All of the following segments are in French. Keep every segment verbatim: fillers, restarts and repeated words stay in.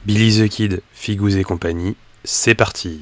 Billy the Kid, Figous et compagnie, c'est parti.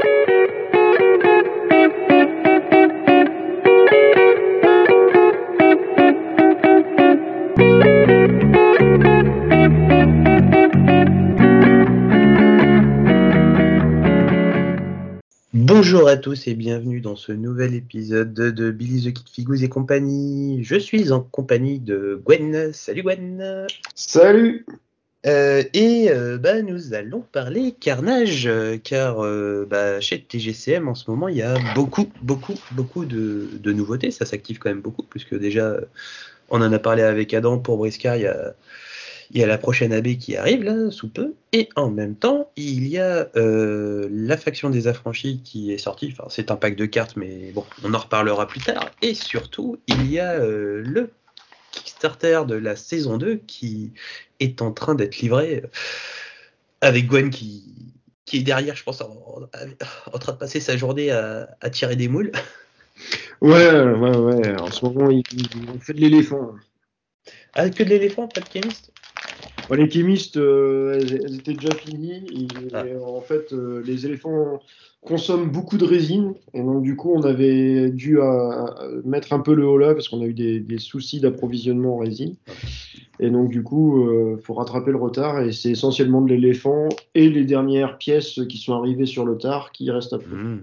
Bonjour à tous et bienvenue dans ce nouvel épisode de Billy the Kid, Figous et compagnie. Je suis en compagnie de Gwen. Salut Gwen. Salut. Euh, et euh, bah, nous allons parler carnage, euh, car euh, bah, chez T G C M en ce moment il y a beaucoup, beaucoup, beaucoup de, de nouveautés. Ça s'active quand même beaucoup, puisque déjà on en a parlé avec Adam pour Briscard. Il y a, il y a la prochaine A B qui arrive là sous peu, et en même temps il y a euh, la faction des affranchis qui est sortie. Enfin, c'est un pack de cartes, mais bon, on en reparlera plus tard. Et surtout il y a euh, le Kickstarter de la saison deux qui est en train d'être livré, avec Gwen qui, qui est derrière, je pense, en, en, en train de passer sa journée à, à tirer des moules. Ouais, ouais, ouais. En ce moment, il, il, on fait de l'éléphant. Ah, que de l'éléphant, pas de kémiste. Ouais, les kémistes, euh, elles, elles étaient déjà finies. Et, Ah. et en fait, euh, les éléphants consomment beaucoup de résine. Et donc, du coup, on avait dû à, à mettre un peu le haut là parce qu'on a eu des, des soucis d'approvisionnement en résine. Et donc, du coup, il euh, faut rattraper le retard. Et c'est essentiellement de l'éléphant et les dernières pièces qui sont arrivées sur le tard qui restent après. Mmh.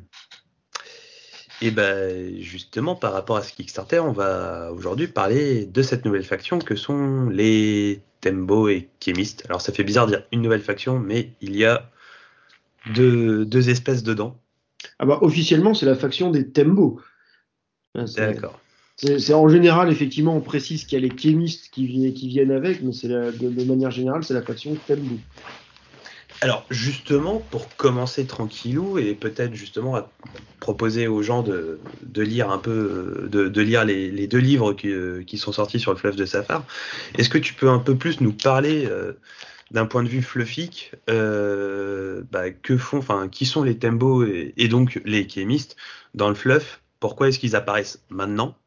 Et ben justement, par rapport à ce Kickstarter, on va aujourd'hui parler de cette nouvelle faction que sont les Tembo et Kémistes. Alors ça fait bizarre de dire une nouvelle faction, mais il y a deux, deux espèces dedans. Ah bah officiellement, c'est la faction des Tembo. C'est, D'accord. c'est, c'est en général, effectivement, on précise qu'il y a les kémistes qui, vi- qui viennent avec, mais c'est la- de, de manière générale, c'est la faction Tembo. Alors justement, pour commencer tranquillou et peut-être justement à proposer aux gens de, de lire un peu, de, de lire les, les deux livres qui, qui sont sortis sur le fleuve de Safar, est-ce que tu peux un peu plus nous parler euh, d'un point de vue fluffique, euh, bah, que font, enfin, qui sont les Tembo et, et donc les kémistes dans le fleuve? Pourquoi est-ce qu'ils apparaissent maintenant?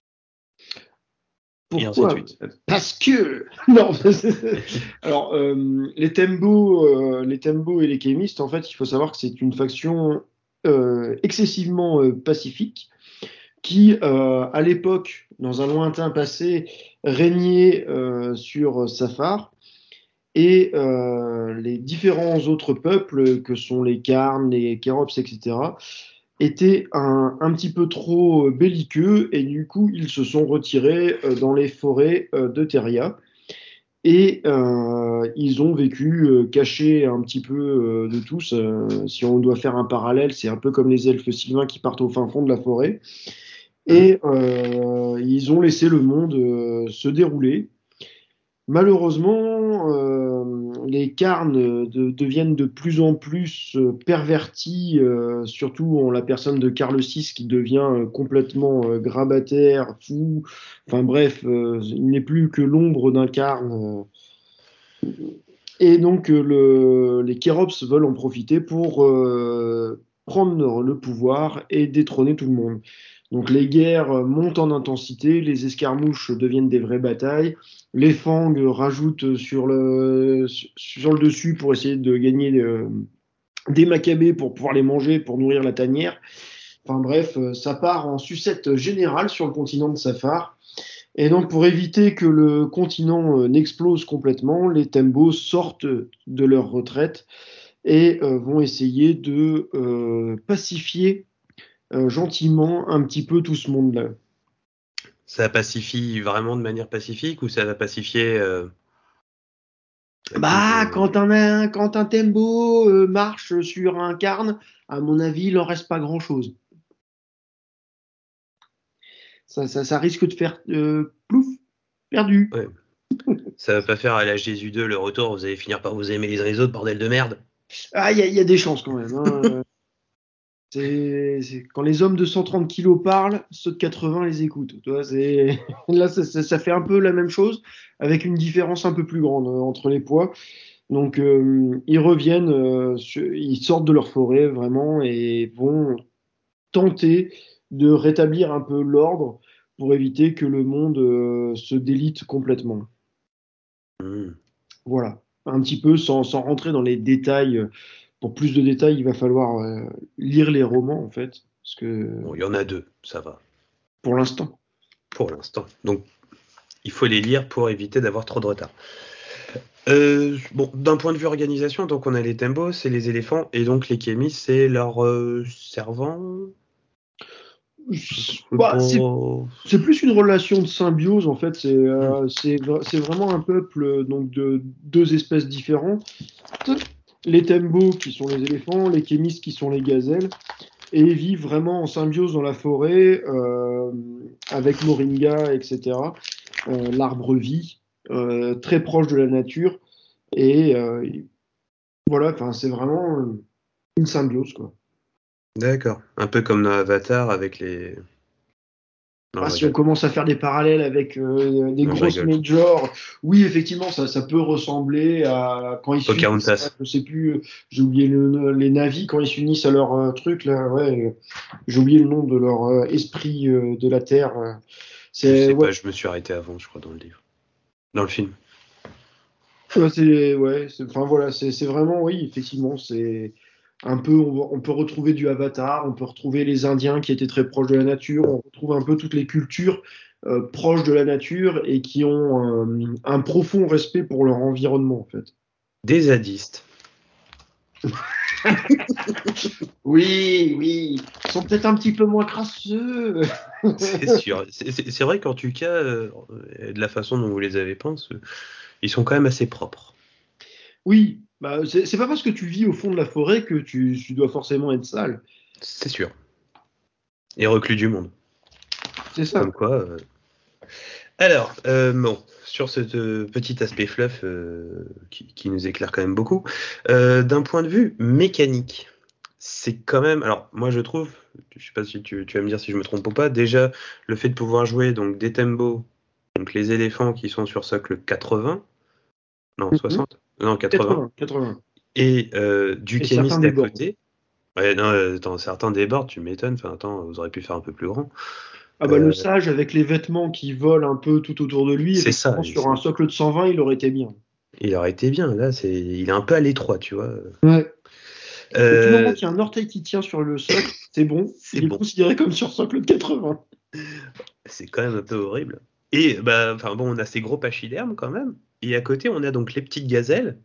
Et ainsi de Pourquoi? suite. Parce que non. Alors euh, les Tembo, euh, les Tembo et les kémistes, en fait, il faut savoir que c'est une faction euh, excessivement euh, pacifique qui, euh, à l'époque, dans un lointain passé, régnait euh, sur Safar. Et euh, les différents autres peuples, que sont les Karns, les Kérops, et cetera, étaient un, un petit peu trop belliqueux et du coup, ils se sont retirés euh, dans les forêts euh, de Teria. Et euh, ils ont vécu euh, cachés un petit peu euh, de tous. Euh, si on doit faire un parallèle, c'est un peu comme les elfes sylvains qui partent au fin fond de la forêt. Et euh, ils ont laissé le monde euh, se dérouler. Malheureusement, euh, les carnes de- deviennent de plus en plus euh, pervertis, euh, surtout en la personne de Karl six qui devient euh, complètement euh, grabataire, fou. Enfin bref, euh, il n'est plus que l'ombre d'un carne. euh. Et donc euh, le- les Kérops veulent en profiter pour euh, prendre le pouvoir et détrôner tout le monde. Donc les guerres montent en intensité, les escarmouches deviennent des vraies batailles, les fangs rajoutent sur le, sur le dessus pour essayer de gagner euh, des macabées pour pouvoir les manger, pour nourrir la tanière. Enfin bref, euh, ça part en sucette générale sur le continent de Safar. Et donc pour éviter que le continent euh, n'explose complètement, les Tembo sortent de leur retraite et euh, vont essayer de euh, pacifier euh, gentiment un petit peu tout ce monde-là. Ça pacifie vraiment de manière pacifique ou ça va pacifier euh, à coup Bah, de... quand un, quand un Tembo euh, marche sur un Carn, à mon avis, il en reste pas grand-chose. Ça, ça, ça risque de faire euh, plouf, perdu. Ouais. Ça va pas faire à la Jésus deux le retour, vous allez finir par vous aimer les uns les autres, bordel de merde. Ah, il y, a- y a des chances quand même. Hein. C'est, c'est- Quand les hommes de cent trente kilos parlent, ceux de quatre-vingts les écoutent. Tu vois, c'est... Là, ça, ça- ça fait un peu la même chose, avec une différence un peu plus grande euh, entre les poids. Donc, euh, ils reviennent, euh, sur- ils sortent de leur forêt vraiment et vont tenter de rétablir un peu l'ordre pour éviter que le monde euh, se délite complètement. Mmh. Voilà. un petit peu sans, sans rentrer dans les détails. Pour plus de détails, il va falloir euh, lire les romans, en fait, parce que Bon, il y en a deux, ça va, pour l'instant. pour l'instant. Donc, il faut les lire pour éviter d'avoir trop de retard. Euh, bon, d'un point de vue organisation, donc on a les Tembo, c'est les éléphants, et donc les Kémis, c'est leurs euh, servants. Bah, c'est Pour- c'est plus une relation de symbiose, en fait. C'est Hmm. euh, c'est vra- c'est vraiment un peuple euh, donc, de deux espèces différentes. Les Tembo, qui sont les éléphants, les Kémis, qui sont les gazelles, et ils vivent vraiment en symbiose dans la forêt, euh, avec Moringa, et cetera. Euh, l'arbre vie, euh, très proche de la nature. Et euh, voilà, enfin, c'est vraiment euh, une symbiose, quoi. D'accord. Un peu comme dans Avatar avec les. Non, Ah, je si on rigole. commence à faire des parallèles avec euh, des Non, je grosses rigole. majors, oui, effectivement, ça, ça peut ressembler à quand ils s'unissent, Pocahontas. je sais plus, euh, j'ai oublié le, les navis, quand ils s'unissent à leur euh, truc, là, ouais, euh, j'ai oublié le nom de leur euh, esprit euh, de la Terre. euh. Je C'est, sais ouais, pas, je me suis arrêté avant, je crois, dans le livre. Dans le film. ouais, c'est, ouais, c'est- enfin voilà, c'est c'est vraiment, oui, effectivement, c'est un peu, on, va- on peut retrouver du Avatar, on peut retrouver les Indiens qui étaient très proches de la nature, on retrouve un peu toutes les cultures euh, proches de la nature et qui ont euh, un profond respect pour leur environnement, en fait. Des zadistes. Oui, oui, ils sont peut-être un petit peu moins crasseux. C'est sûr. C'est c'est- c'est vrai qu'en tout cas, euh, de la façon dont vous les avez peints, ce- ils sont quand même assez propres. Oui, bah, c'est c'est pas parce que tu vis au fond de la forêt que tu, tu dois forcément être sale. C'est sûr. Et reclus du monde. C'est Comme ça. quoi. euh, Alors, euh, bon, sur ce euh, petit aspect fluff euh, qui, qui nous éclaire quand même beaucoup, euh, d'un point de vue mécanique, c'est quand même. Alors, moi je trouve, je sais pas si tu, tu vas me dire si je me trompe ou pas, déjà le fait de pouvoir jouer donc des Tembo, donc les éléphants qui sont sur socle quatre-vingts, non Mhm. soixante, non quatre-vingts, quatre-vingts, quatre-vingts. et euh, du Et certains chemiste à débordent. côté. Ouais, non, euh, attends, certains débordent, tu m'étonnes. Enfin, attends, vous auriez pu faire un peu plus grand. Ah bah le Euh, sage avec les vêtements qui volent un peu tout autour de lui, c'est ça, effectivement sur un socle de cent vingt, il aurait été bien. il aurait été bien. Là, c'est, il est un peu à l'étroit, tu vois. Ouais. Et du moment Euh, qu'il y a un orteil qui tient sur le socle, c'est bon, c'est il est bon. considéré comme sur socle de quatre-vingts. C'est quand même un peu horrible. Et bah, enfin bon, on a ces gros pachydermes quand même. Et à côté, on a donc les petites gazelles.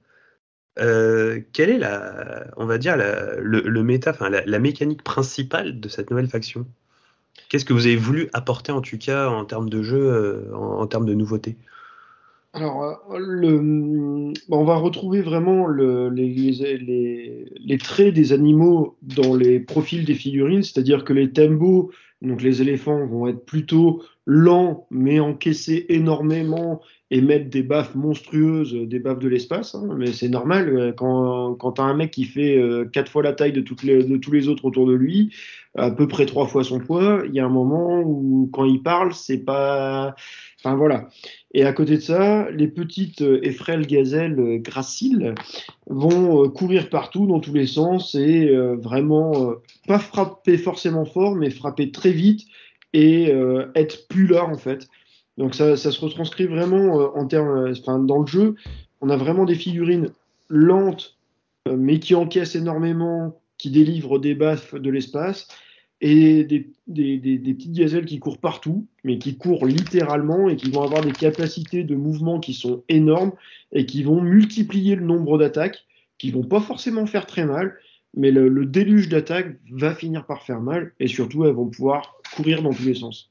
Euh, quelle est la, on va dire la, le, le méta, enfin la, la mécanique principale de cette nouvelle faction? Qu'est-ce que vous avez voulu apporter en tout cas en termes de jeu, euh, en, en termes de nouveautés? Alors, euh, le, bah, on va retrouver vraiment le- les, les- les- les traits des animaux dans les profils des figurines, c'est-à-dire que les Tembo, donc les éléphants, vont être plutôt lents, mais encaisser énormément et mettre des baffes monstrueuses, des baffes de l'espace, hein. Mais c'est normal, euh, quand, quand tu as un mec qui fait euh, quatre fois la taille de, toutes les, de tous les autres autour de lui, à peu près trois fois son poids, il y a un moment où quand il parle, c'est pas... Enfin voilà. Et à côté de ça, les petites euh, et frêles gazelles euh, graciles vont euh, courir partout dans tous les sens et euh, vraiment euh, pas frapper forcément fort, mais frapper très vite et euh, être plus là en fait. Donc ça, ça se retranscrit vraiment euh, en termes, euh, enfin, dans le jeu. On a vraiment des figurines lentes, euh, mais qui encaissent énormément, qui délivrent des baffes de l'espace, et des, des, des, des petites gazelles qui courent partout, mais qui courent littéralement et qui vont avoir des capacités de mouvement qui sont énormes et qui vont multiplier le nombre d'attaques, qui vont pas forcément faire très mal, mais le, le déluge d'attaques va finir par faire mal et surtout elles vont pouvoir courir dans tous les sens.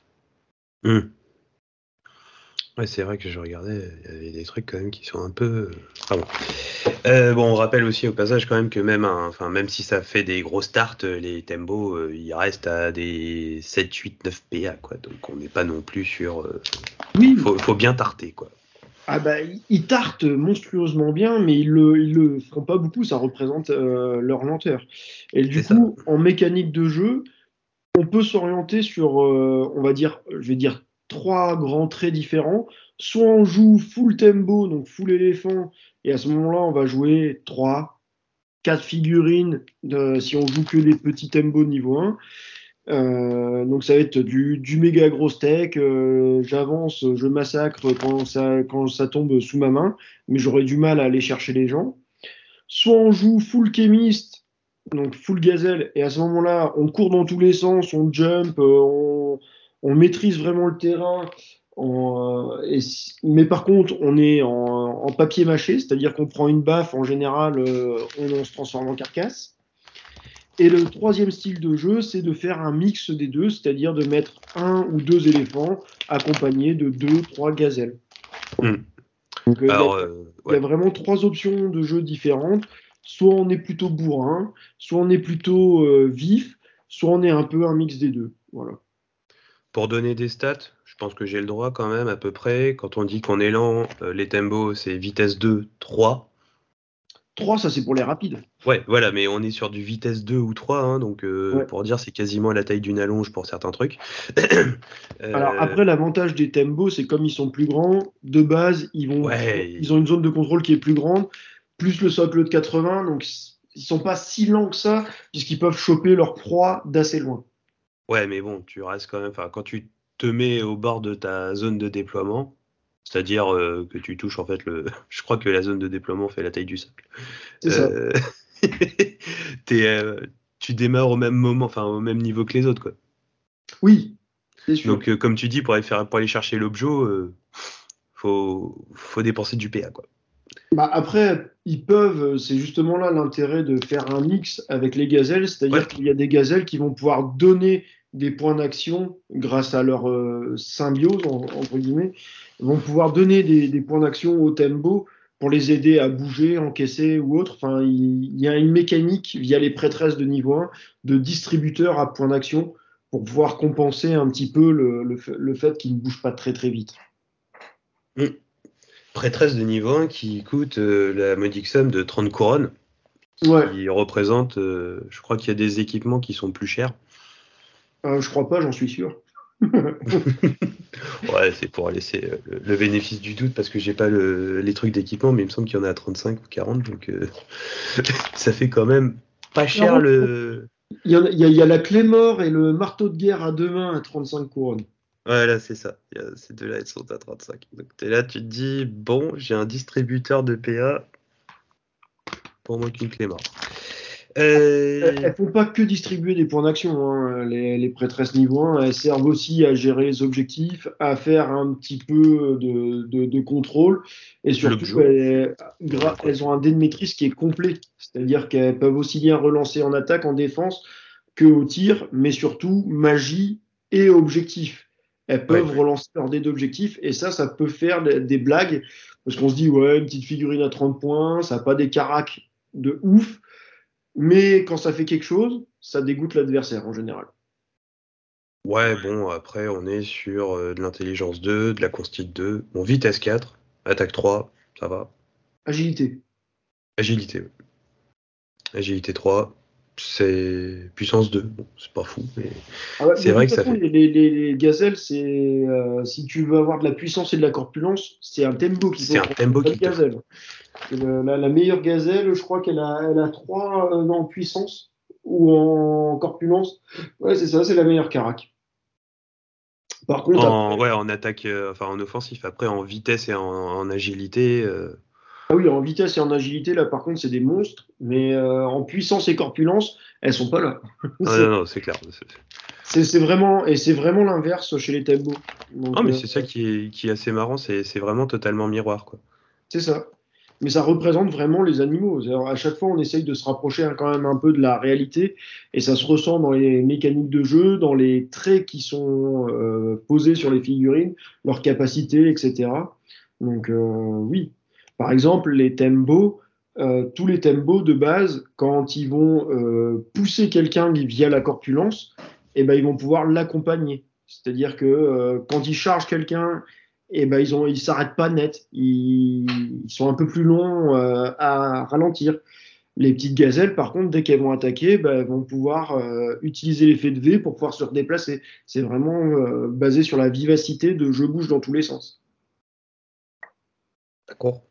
Hmm. Ouais, c'est vrai que je regardais, il y avait des trucs quand même qui sont un peu. Ah bon. Euh, bon, on rappelle aussi au passage quand même que même, un- enfin, même si ça fait des gros starts, les Tembo, euh, ils restent à des sept, huit, neuf P A, quoi. Donc on n'est pas non plus sur. euh, Oui, faut, faut bien tarter, quoi. ah bah, ils tartent monstrueusement bien, mais ils le, ils le font pas beaucoup, ça représente euh, leur lenteur. Et C'est du ça. coup, en mécanique de jeu, on peut s'orienter sur, euh, on va dire, je vais dire, trois grands traits différents. Soit on joue full tempo, donc full éléphant, et à ce moment-là, on va jouer trois, quatre figurines, de- si on joue que des petits tempos de niveau un. Euh, donc ça va être du, du méga gros steak. Euh, j'avance, je massacre quand ça, quand ça tombe sous ma main, mais j'aurais du mal à aller chercher les gens. Soit on joue full chemist, donc full gazelle, et à ce moment-là, on court dans tous les sens, on jump, euh, on, on maîtrise vraiment le terrain. En, euh, et si- mais par contre, on est en, en papier mâché, c'est-à-dire qu'on prend une baffe, en général, euh, on, on se transforme en carcasse. Et le troisième style de jeu, c'est de faire un mix des deux, c'est-à-dire de mettre un ou deux éléphants accompagnés de deux, trois gazelles. Hmm. Donc, euh, il y a Alors, euh, il y a ouais. vraiment trois options de jeu différentes. Soit on est plutôt bourrin, soit on est plutôt euh, vif, soit on est un peu un mix des deux. Voilà. Pour donner des stats, je pense que j'ai le droit quand même à peu près. Quand on dit qu'on est lent, euh, les tempos, c'est vitesse deux, trois. Trois, ça c'est pour les rapides. Ouais, voilà, mais on est sur du vitesse deux ou trois, hein, donc euh, Ouais. pour dire, c'est quasiment la taille d'une allonge pour certains trucs. Alors Euh, après, l'avantage des Tembo, c'est comme ils sont plus grands, de base, ils vont, ils ouais, ont une zone de contrôle qui est plus grande, plus le socle de quatre-vingts, donc ils sont pas si lents que ça, puisqu'ils peuvent choper leur proie d'assez loin. ouais, mais bon, tu restes quand même. Enfin, quand tu te mets au bord de ta zone de déploiement, c'est-à-dire euh, que tu touches en fait le. Je crois que la zone de déploiement fait la taille du socle. C'est ça. Euh, t'es, euh, tu démarres au même moment, enfin au même niveau que les autres, quoi. Oui, c'est sûr. Donc, euh, comme tu dis, pour aller faire, pour aller chercher l'objet, euh, faut, faut dépenser du P A, quoi. Bah après, ils peuvent, euh, c'est justement là l'intérêt de faire un mix avec les gazelles, Ouais, c'est-à-dire qu'il y a des gazelles qui vont pouvoir donner des points d'action grâce à leur euh, symbiose, en- entre guillemets, vont pouvoir donner des, des points d'action au tembo pour les aider à bouger, encaisser ou autre. Enfin, il, il y a une mécanique via les prêtresses de niveau un de distributeur à points d'action pour pouvoir compenser un petit peu le, le, fait le fait qu'ils ne bougent pas très très vite. mm. Prêtresse de niveau un qui coûte euh, la modique somme de trente couronnes, Ouais, qui représente, euh, je crois qu'il y a des équipements qui sont plus chers. euh, je crois pas, j'en suis sûr. Ouais, c'est pour laisser euh, le, le bénéfice du doute parce que j'ai pas le, les trucs d'équipement, mais il me semble qu'il y en a à trente-cinq ou quarante, donc euh, ça fait quand même pas cher Non, le. il y, en a, il y a- il y a la Clémore et le marteau de guerre à deux mains à trente-cinq couronnes. Voilà, c'est ça. Il y a- Ces deux-là, ils sont à trente-cinq. Donc t'es là, tu te dis, bon, j'ai un distributeur de P A pour moi qu'une clé mort. Elles, Euh, elles font pas que distribuer des points d'action, hein. Les, les prêtresses niveau un, elles servent aussi à gérer les objectifs, à faire un petit peu de, de- de contrôle, et surtout, L'objet, elles, gra- voilà quoi. elles ont un dé de maîtrise qui est complet. C'est-à-dire qu'elles peuvent aussi bien relancer en attaque, en défense, que au tir, mais surtout magie et objectif. Elles Ouais. peuvent relancer leur dé d'objectif, et ça, ça peut faire des, des blagues, parce qu'on se dit, ouais, une petite figurine à trente points, ça n'a pas des caracs de ouf. Mais quand ça fait quelque chose, ça dégoûte l'adversaire en général. Ouais, bon, après, on est sur euh, de l'intelligence deux, de la consti deux, bon, vitesse quatre, attaque trois, ça va. Agilité. Agilité, ouais. Agilité trois, c'est puissance deux. Bon, c'est pas fou, mais Ah ouais, c'est de vrai toute que ça façon, fait. les, les, les gazelles, c'est euh, si tu veux avoir de la puissance et de la corpulence, c'est un tempo qu'il C'est faut un prendre, tempo pas de qu'il te faut. gazelle. Le- la, la meilleure gazelle, je crois qu'elle a, elle a trois euh, en puissance ou en corpulence. Ouais, c'est ça, c'est la meilleure carac. Par contre, En, après, ouais, en attaque, euh, enfin en offensif. Après, en vitesse et en, en agilité, euh, ah oui, en vitesse et en agilité, là, par contre, c'est des monstres, mais euh, en puissance et corpulence, elles sont pas là. ah non, non, c'est clair. C'est- C'est c'est vraiment, et c'est vraiment l'inverse chez les Tembo. Non, Donc, mais euh, c'est ça qui est, qui est assez marrant, c'est c'est vraiment totalement miroir, quoi. c'est ça. Mais ça représente vraiment les animaux. Alors, à chaque fois, on essaye de se rapprocher hein, quand même un peu de la réalité, et ça se ressent dans les mécaniques de jeu, dans les traits qui sont euh, posés sur les figurines, leurs capacités, et cetera. Donc, euh, oui. Par exemple, les Tembo, euh, tous les Tembo de base, quand ils vont euh, pousser quelqu'un via la corpulence, eh ben, ils vont pouvoir l'accompagner. C'est-à-dire que euh, quand ils chargent quelqu'un et ben ils ont ils s'arrêtent pas net, ils, ils sont un peu plus longs euh, à ralentir. Les petites gazelles, par contre, dès qu'elles vont attaquer, ben, elles vont pouvoir euh, utiliser l'effet de V pour pouvoir se redéplacer. C'est vraiment euh, basé sur la vivacité de je bouge dans tous les sens. D'accord.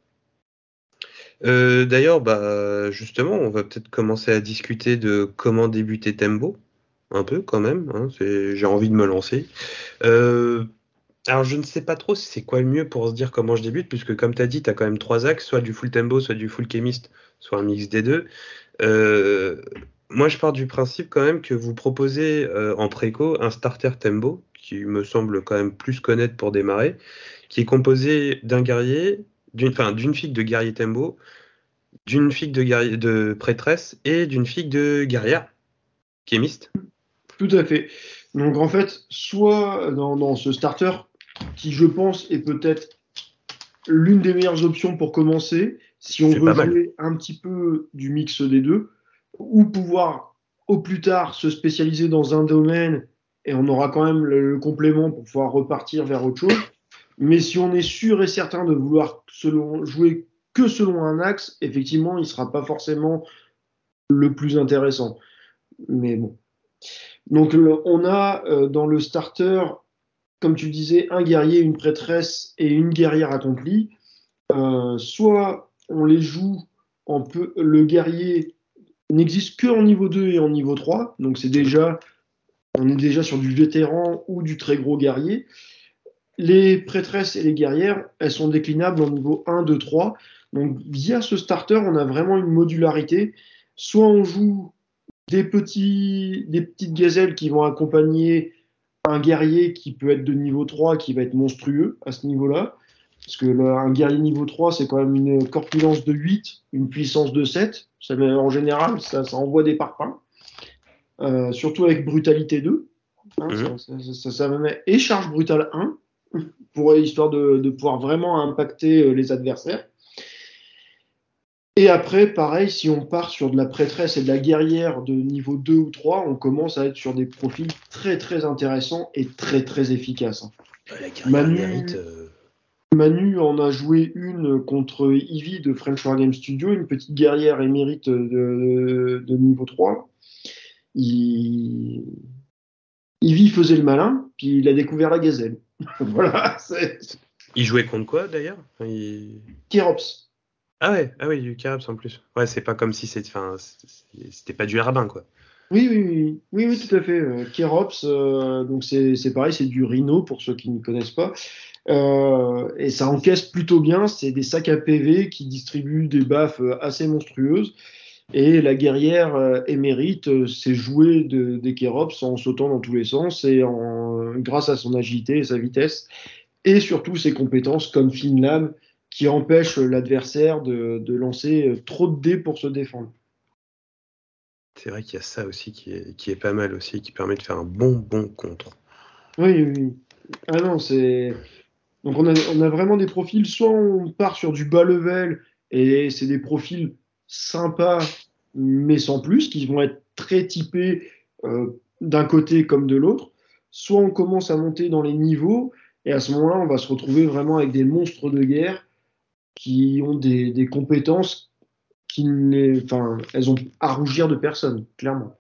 Euh, d'ailleurs, bah, justement, on va peut-être commencer à discuter de comment débuter Tembo. un peu quand même. Hein, c'est, j'ai envie de me lancer. Euh, alors je ne sais pas trop si c'est quoi le mieux pour se dire comment je débute, puisque comme tu as dit, tu as quand même trois axes, soit du full tempo, soit du full chemist, soit un mix des deux. Euh, moi je pars du principe quand même que vous proposez euh, en préco un starter tempo, qui me semble quand même plus connaître pour démarrer, qui est composé d'un guerrier, d'une, enfin, d'une figue de guerrier tempo, d'une figue de, guerrier, de prêtresse et d'une figue de guerrière, chemist. Tout à fait. Donc en fait, soit dans, dans ce starter, qui je pense est peut-être l'une des meilleures options pour commencer, si on C'est veut pas mal. jouer un petit peu du mix des deux, ou pouvoir au plus tard se spécialiser dans un domaine et on aura quand même le, le complément pour pouvoir repartir vers autre chose. Mais si on est sûr et certain de vouloir selon, jouer que selon un axe, effectivement, il ne sera pas forcément le plus intéressant. Mais bon. Donc le, on a euh, dans le starter, comme tu disais, un guerrier, une prêtresse et une guerrière accomplie. Euh, soit on les joue en peu, le guerrier n'existe que en niveau deux et en niveau trois, donc c'est déjà, on est déjà sur du vétéran ou du très gros guerrier. Les prêtresses et les guerrières, elles sont déclinables en niveau un, deux, trois. Donc via ce starter, on a vraiment une modularité. Soit on joue des, petits, des petites gazelles qui vont accompagner un guerrier qui peut être de niveau trois, qui va être monstrueux à ce niveau-là. Parce que là, un guerrier niveau trois, c'est quand même une corpulence de huit, une puissance de sept. Ça, en général, ça, ça envoie des parpaings. Euh, surtout avec brutalité deux. Hein, Mmh. ça, ça, ça, ça met, et charge brutale un, pour, histoire de, de pouvoir vraiment impacter les adversaires. Et après, pareil, si on part sur de la prêtresse et de la guerrière de niveau deux ou trois, on commence à être sur des profils très très intéressants et très très efficaces. La guerrière Manu, mérite. Euh... Manu en a joué une contre Ivy de French War Game Studio, une petite guerrière émérite de, de, de niveau trois. Il... Ivy faisait le malin, puis il a découvert la gazelle. Voilà, c'est... Il jouait contre quoi d'ailleurs? il... Kérops. Ah ouais, ah oui, du Caraps en plus. Ouais, c'est pas comme si c'était, enfin, c'était pas du rabbin quoi. Oui, oui, oui, oui, oui, tout à fait. Euh, Kérops, euh, donc c'est, c'est pareil, c'est du Rhino pour ceux qui ne connaissent pas. Euh, et ça encaisse plutôt bien. C'est des sacs à P V qui distribuent des baffes assez monstrueuses. Et la guerrière euh, émérite euh, s'est jouée de, des Kérops en sautant dans tous les sens et en, grâce à son agilité et sa vitesse. Et surtout ses compétences comme FinLab qui empêchent l'adversaire de, de lancer trop de dés pour se défendre. C'est vrai qu'il y a ça aussi qui est, qui est pas mal aussi, qui permet de faire un bon bon contre. Oui, oui. Ah non, c'est... Donc on a, on a vraiment des profils, soit on part sur du bas level, et c'est des profils sympas, mais sans plus, qui vont être très typés euh, d'un côté comme de l'autre, soit on commence à monter dans les niveaux, et à ce moment-là, on va se retrouver vraiment avec des monstres de guerre qui ont des, des compétences qui n'est, enfin, elles ont à rougir de personne, clairement.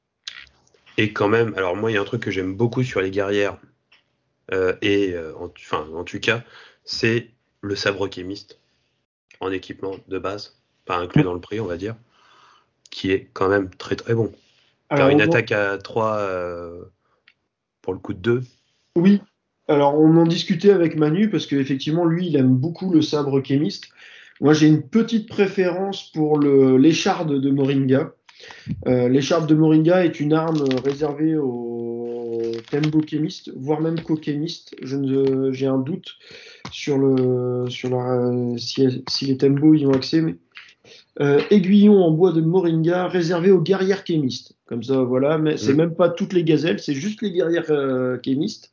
Et quand même, alors moi, il y a un truc que j'aime beaucoup sur les guerrières, euh, et euh, en, enfin, en tout cas, c'est le sabre chémiste en équipement de base, pas inclus dans le prix, on va dire, qui est quand même très très bon. Alors, Faire une on... attaque à trois euh, pour le coup de deux. Oui, alors on en discutait avec Manu parce qu'effectivement, lui, il aime beaucoup le sabre chémiste. Moi, j'ai une petite préférence pour le, l'écharde de Moringa. Euh, l'écharde de Moringa est une arme réservée aux tembo chémistes, voire même co-chémistes. Je ne, j'ai un doute sur le, sur la, si, si les tembo y ont accès. Mais, euh, aiguillon en bois de Moringa réservé aux guerrières chémistes. Comme ça, voilà. Mais c'est Mmh. même pas toutes les gazelles, c'est juste les guerrières euh, chémistes.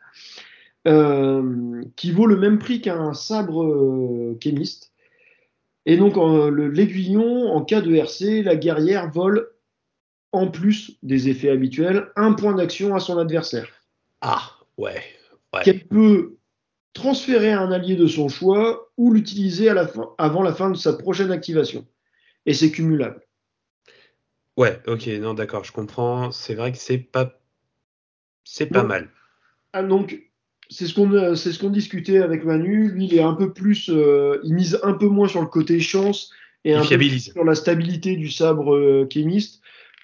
Euh, qui vaut le même prix qu'un sabre euh, chémiste. Et donc, en, le, l'aiguillon, en cas de R C, la guerrière vole, en plus des effets habituels, un point d'action à son adversaire. Ah, ouais. ouais. Qu'elle peut transférer à un allié de son choix ou l'utiliser à la fin, avant la fin de sa prochaine activation. Et c'est cumulable. Ouais, ok, non, d'accord, je comprends. C'est vrai que c'est pas, c'est pas Donc, mal. ah, donc c'est ce qu'on c'est ce qu'on discutait avec Manu. Lui, il est un peu plus, euh, il mise un peu moins sur le côté chance et Il un peu plus fiabilise. sur la stabilité du sabre euh, chémiste.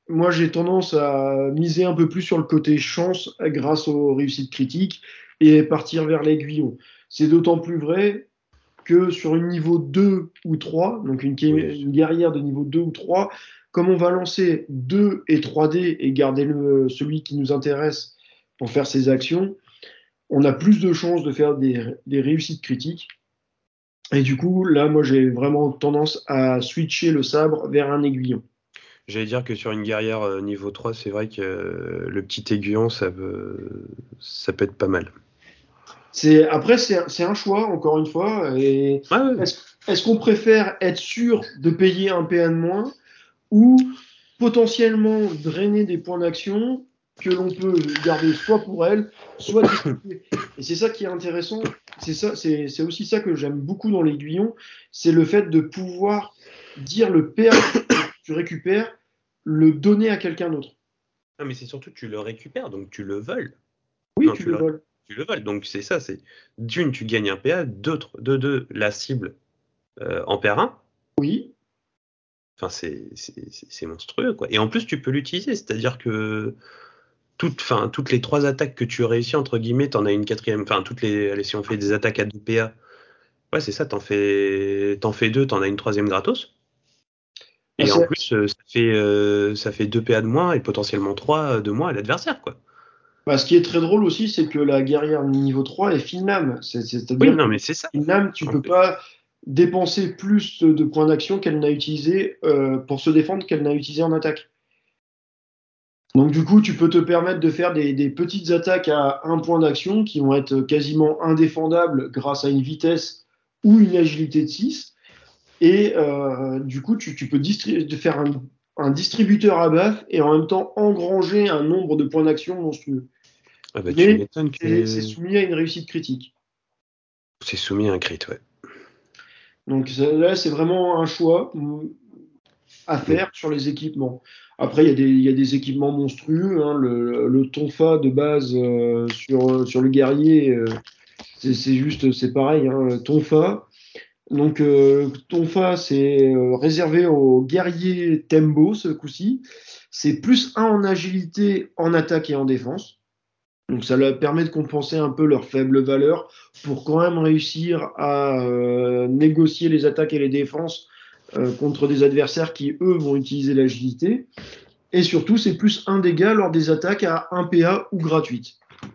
moi j'ai tendance à miser un peu plus sur le côté chance grâce aux réussites critiques et partir vers l'aiguillon. C'est d'autant plus vrai que sur une niveau deux ou trois, donc une, Oui. une guerrière de niveau deux ou trois, comme on va lancer deux et trois dés et garder le, celui qui nous intéresse pour faire ses actions, on a plus de chances de faire des, des réussites critiques. Et du coup, là, moi, j'ai vraiment tendance à switcher le sabre vers un aiguillon. J'allais dire que sur une guerrière euh, niveau trois, c'est vrai que euh, le petit aiguillon, ça peut, ça peut être pas mal. C'est, après, c'est, c'est un choix, encore une fois. Et Ouais, ouais. est-ce, est-ce qu'on préfère être sûr de payer un P A de moins ou potentiellement drainer des points d'action que l'on peut garder soit pour elle, soit distribuer. Et c'est ça qui est intéressant. C'est ça, c'est, c'est aussi ça que j'aime beaucoup dans l'aiguillon, c'est le fait de pouvoir dire le P A que tu récupères, le donner à quelqu'un d'autre. Non, mais c'est surtout que tu le récupères, donc tu le voles. Oui, Non, tu tu le le, voles. tu le voles. Donc c'est ça, c'est d'une, tu gagnes un P A, d'autre, de deux, la cible euh, en perd un. Oui. Enfin, c'est, c'est, c'est c'est monstrueux, quoi. Et en plus, tu peux l'utiliser, c'est-à-dire que toutes, enfin, toutes les trois attaques que tu réussis, entre guillemets, t'en as une quatrième. Enfin, toutes les. Allez, si on fait des attaques à deux P A, ouais, c'est ça, t'en fais, t'en fais deux, t'en as une troisième gratos. Ah, Et en c'est- plus, euh, ça fait, euh, ça fait deux P A de moins et potentiellement trois de moins à l'adversaire, quoi. bah, ce qui est très drôle aussi, c'est que la guerrière niveau trois est fine lame. C'est- Oui, C'est-à-dire non, que mais c'est ça. fine lame, tu En peux plus. pas dépenser plus de points d'action qu'elle n'a utilisé euh, pour se défendre qu'elle n'a utilisé en attaque. Donc du coup, tu peux te permettre de faire des, des petites attaques à un point d'action qui vont être quasiment indéfendables grâce à une vitesse ou une agilité de six. Et euh, du coup, tu, tu peux distri- de faire un, un distributeur à baf et en même temps engranger un nombre de points d'action monstrueux. Ah bah, tu Mais m'étonnes c'est c'est que soumis à une réussite critique. c'est soumis à un crit, ouais. Donc ça- là, c'est vraiment un choix mm, à Mais faire sur les équipements. Après, il y a des, il y a des équipements monstrueux, hein. Le, le tonfa de base euh, sur, sur le guerrier, euh, c'est c'est juste, c'est pareil, hein, tonfa. Donc euh, tonfa, c'est euh, réservé aux guerriers Tembo ce coup-ci. C'est plus un en agilité, en attaque et en défense. Donc ça leur permet de compenser un peu leur faible valeur pour quand même réussir à euh, négocier les attaques et les défenses euh, contre des adversaires qui, eux, vont utiliser l'agilité. Et surtout, c'est plus un dégât lors des attaques à un P A ou gratuite.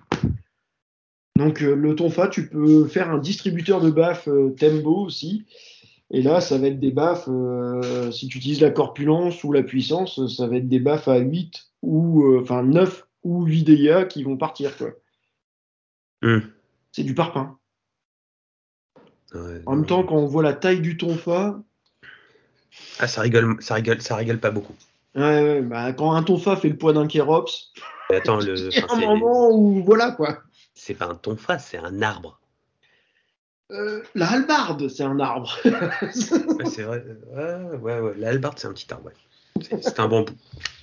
Donc euh, le tonfa, tu peux faire un distributeur de baffes euh, Tembo aussi. Et là, ça va être des baffes, euh, si tu utilises la corpulence ou la puissance, ça va être des baffes à huit ou euh, enfin neuf ou huit dégâts qui vont partir, quoi. hum. C'est du parpaing. Ouais, En même temps, non. quand on voit la taille du tonfa, Ah, ça rigole, ça rigole, ça rigole pas beaucoup. ouais, ouais, bah, quand un tonfa fait le poids d'un kérops, Mais attends, le, il y a enfin, un c'est, moment où, voilà, quoi. c'est pas un tonfa, c'est un arbre. Euh, la hallebarde, c'est un arbre. Ouais, c'est vrai. Ouais, ouais, ouais. La hallebarde, c'est un petit arbre, ouais. C'est c'est un bambou.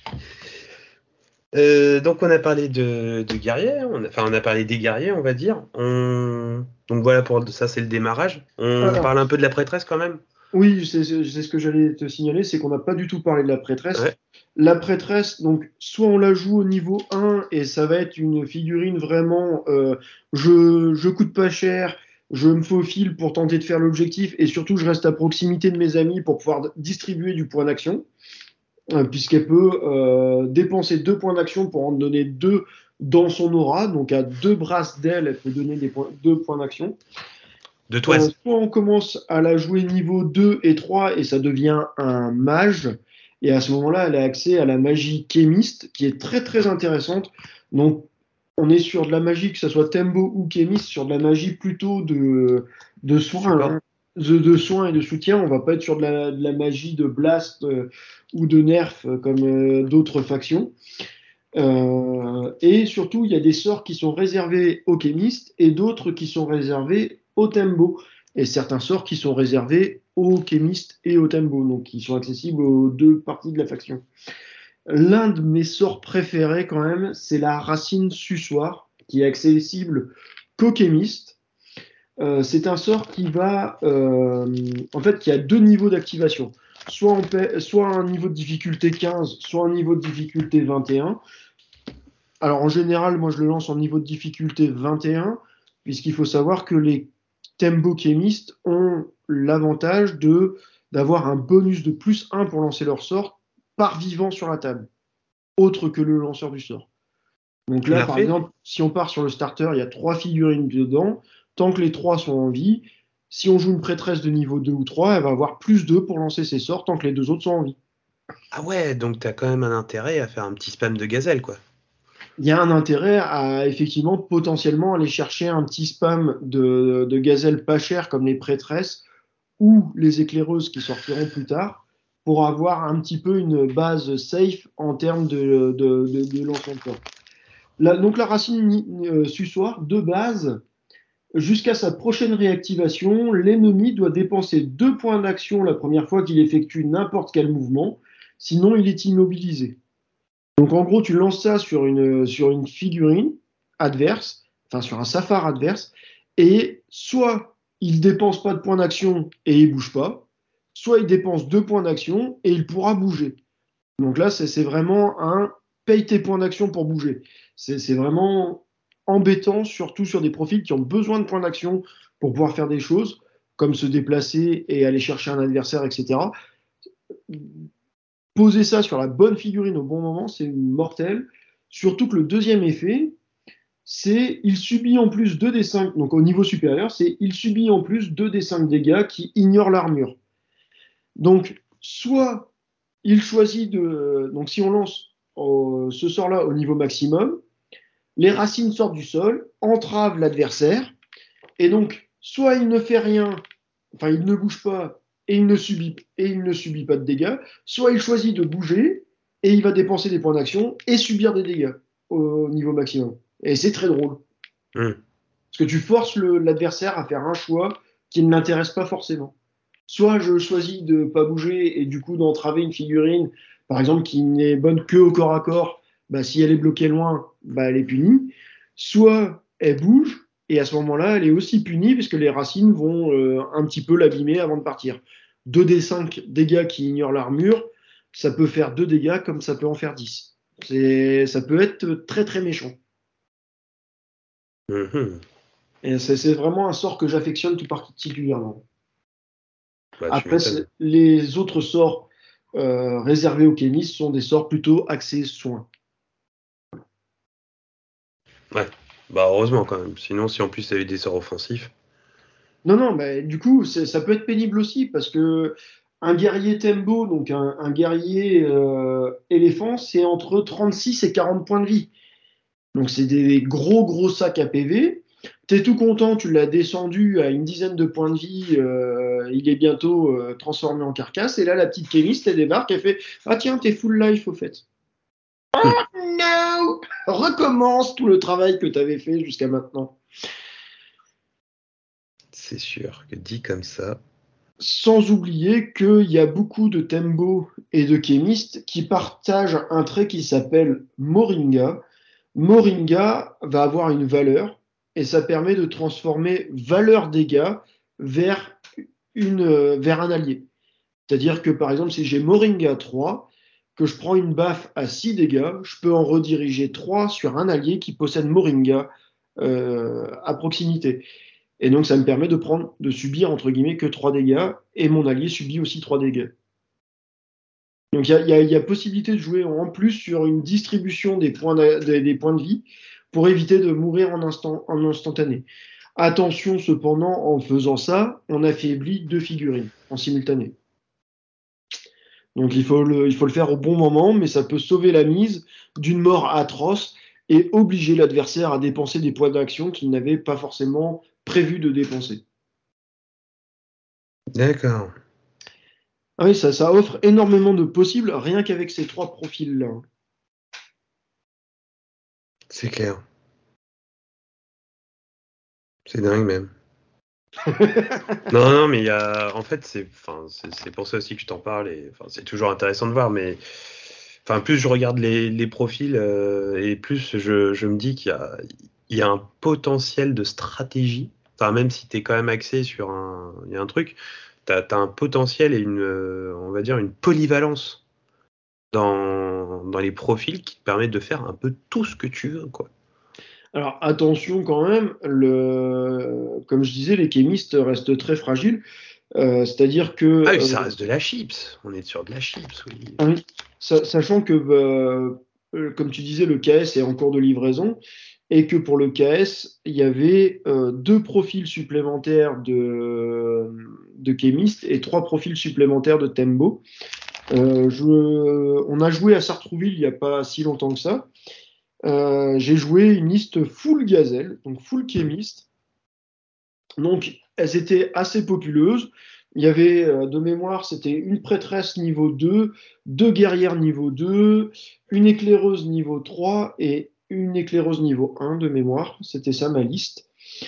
Euh, donc on a parlé de, de guerriers, on a- enfin on a parlé des guerriers, on va dire. On... Donc voilà, pour ça c'est le démarrage. On Alors, parle un peu de la prêtresse quand même. oui, c'est c'est- c'est ce que j'allais te signaler, c'est qu'on n'a pas du tout parlé de la prêtresse. Ouais. La prêtresse, donc, soit on la joue au niveau un et ça va être une figurine vraiment, euh, je, je coûte pas cher, je me faufile pour tenter de faire l'objectif et surtout je reste à proximité de mes amis pour pouvoir distribuer du point d'action, euh, puisqu'elle peut euh, dépenser deux points d'action pour en donner deux dans son aura, donc à deux brasses d'elle, elle peut donner des points, deux points d'action. De Euh, toise. soit on commence à la jouer niveau deux et trois et ça devient un mage. Et à ce moment-là, elle a accès à la magie kémiste qui est très très intéressante. Donc on est sur de la magie, que ce soit tembo ou kémiste, sur de la magie plutôt de, de soins, Support. hein. de, de soins et de soutien. On va pas être sur de la, de la magie de blast euh, ou de nerf euh, comme euh, d'autres factions. Euh, et surtout, il y a des sorts qui sont réservés aux kémistes et d'autres qui sont réservés aux tembo. Et certains sorts qui sont réservés aux kémistes et aux tembo, donc qui sont accessibles aux deux parties de la faction. L'un de mes sorts préférés, quand même, c'est la racine sussoir, qui est accessible qu'aux kémistes. Euh, c'est un sort qui va, euh, en fait, qui a deux niveaux d'activation. soit, en paix, soit un niveau de difficulté quinze, soit un niveau de difficulté vingt et un. Alors en général, moi je le lance en niveau de difficulté vingt et un, puisqu'il faut savoir que les Tembo Chemist ont l'avantage de d'avoir un bonus de plus un pour lancer leur sort par vivant sur la table, autre que le lanceur du sort. Donc là, par exemple, si on part sur le starter, il y a trois figurines dedans. Tant que les trois sont en vie, si on joue une prêtresse de niveau deux ou trois, elle va avoir plus deux pour lancer ses sorts tant que les deux autres sont en vie. Ah ouais, donc t'as quand même un intérêt à faire un petit spam de gazelle, quoi. Il y a un intérêt à effectivement potentiellement aller chercher un petit spam de, de gazelle pas cher comme les prêtresses ou les éclaireuses qui sortiront plus tard pour avoir un petit peu une base safe en termes de, de, de, de lancement de sort. La, donc la racine euh, sussoir, de base, jusqu'à sa prochaine réactivation, l'ennemi doit dépenser deux points d'action la première fois qu'il effectue n'importe quel mouvement, sinon il est immobilisé. Donc en gros, tu lances ça sur une, sur une figurine adverse, enfin sur un safar adverse, et soit il dépense pas de points d'action et il bouge pas, soit il dépense deux points d'action et il pourra bouger. Donc là, c'est, c'est vraiment un paye tes points d'action pour bouger. C'est, c'est vraiment embêtant, surtout sur des profils qui ont besoin de points d'action pour pouvoir faire des choses, comme se déplacer et aller chercher un adversaire, et cetera. Poser ça sur la bonne figurine au bon moment, c'est mortel. Surtout que le deuxième effet, c'est il subit en plus deux des cinq, donc au niveau supérieur, c'est il subit en plus deux des cinq dégâts qui ignorent l'armure. Donc, soit il choisit de. Donc, si on lance euh, ce sort-là au niveau maximum, les racines sortent du sol, entravent l'adversaire, et donc, soit il ne fait rien, enfin, il ne bouge pas, et il ne subit, et il ne subit pas de dégâts, soit il choisit de bouger, et il va dépenser des points d'action, et subir des dégâts au niveau maximum. Et c'est très drôle. Mmh. Parce que tu forces le, l'adversaire à faire un choix qui ne l'intéresse pas forcément. Soit je choisis de ne pas bouger et du coup d'entraver une figurine, par exemple, qui n'est bonne que au corps à corps, bah, si elle est bloquée loin, bah, elle est punie. Soit elle bouge, et à ce moment-là, elle est aussi punie, puisque les racines vont euh, un petit peu l'abîmer avant de partir. deux des cinq dégâts qui ignorent l'armure, ça peut faire deux dégâts comme ça peut en faire dix. C'est, ça peut être très très méchant. Mmh. Et c'est, c'est vraiment un sort que j'affectionne tout particulièrement. Bah, Après, les autres sorts euh, réservés aux chémistes sont des sorts plutôt axés soins. Ouais, bah heureusement quand même. Sinon, si en plus tu avais des sorts offensifs. Non, non, mais du coup, c'est, ça peut être pénible aussi parce que un guerrier Tembo, donc un, un guerrier euh, éléphant, c'est entre trente-six et quarante points de vie. Donc c'est des gros gros sacs à P V. T'es tout content, tu l'as descendu à une dizaine de points de vie, euh, il est bientôt euh, transformé en carcasse, et là la petite chemiste elle débarque, elle fait « Ah tiens, t'es full life au fait. » Oh no. Recommence tout le travail que t'avais fait jusqu'à maintenant. C'est sûr que dit comme ça. Sans oublier qu'il y a beaucoup de Tembo et de chémistes qui partagent un trait qui s'appelle Moringa. Moringa va avoir une valeur et ça permet de transformer valeur dégâts vers, une, vers un allié. C'est-à-dire que par exemple, si j'ai Moringa trois, que je prends une baffe à six dégâts, je peux en rediriger trois sur un allié qui possède Moringa euh, à proximité. Et donc ça me permet de, prendre, de subir entre guillemets que trois dégâts et mon allié subit aussi trois dégâts. Donc il y, y, y a possibilité de jouer en plus sur une distribution des points de, des, des points de vie pour éviter de mourir en, instant, en instantané. Attention cependant, en faisant ça, on affaiblit deux figurines en simultané. Donc il faut, le, il faut le faire au bon moment, mais ça peut sauver la mise d'une mort atroce et obliger l'adversaire à dépenser des points d'action qu'il n'avait pas forcément prévu de dépenser. D'accord. Ah oui, ça, ça offre énormément de possibles, rien qu'avec ces trois profils-là. C'est clair. C'est dingue même. non, non, mais il y a. En fait, c'est, enfin, c'est, c'est pour ça aussi que je t'en parle. Et, enfin, c'est toujours intéressant de voir, mais enfin, plus je regarde les, les profils euh, et plus je, je me dis qu'il y a, il y a un potentiel de stratégie. Enfin, même si t'es quand même axé sur un, il y a un truc. t'as, t'as un potentiel et une, euh, on va dire, une polyvalence dans, dans les profils qui te permettent de faire un peu tout ce que tu veux, quoi. Alors attention quand même, le... comme je disais, les chémistes restent très fragiles. Euh, c'est-à-dire que, Ah oui, ça euh, reste de la chips. On est sur de la chips, oui. ah oui, sa- sachant que, bah, euh, comme tu disais, le K S est en cours de livraison et que pour le K S, il y avait euh, deux profils supplémentaires de, de chémistes et trois profils supplémentaires de Tembo. Euh, je- on a joué à Sartrouville il n'y a pas si longtemps que ça. Euh, j'ai joué une liste full gazelle, donc full chémiste. Donc, elles étaient assez populeuses. Il y avait, euh, de mémoire, c'était une prêtresse niveau deux, deux guerrières niveau deux, une éclaireuse niveau trois et une éclaireuse niveau un de mémoire. C'était ça ma liste.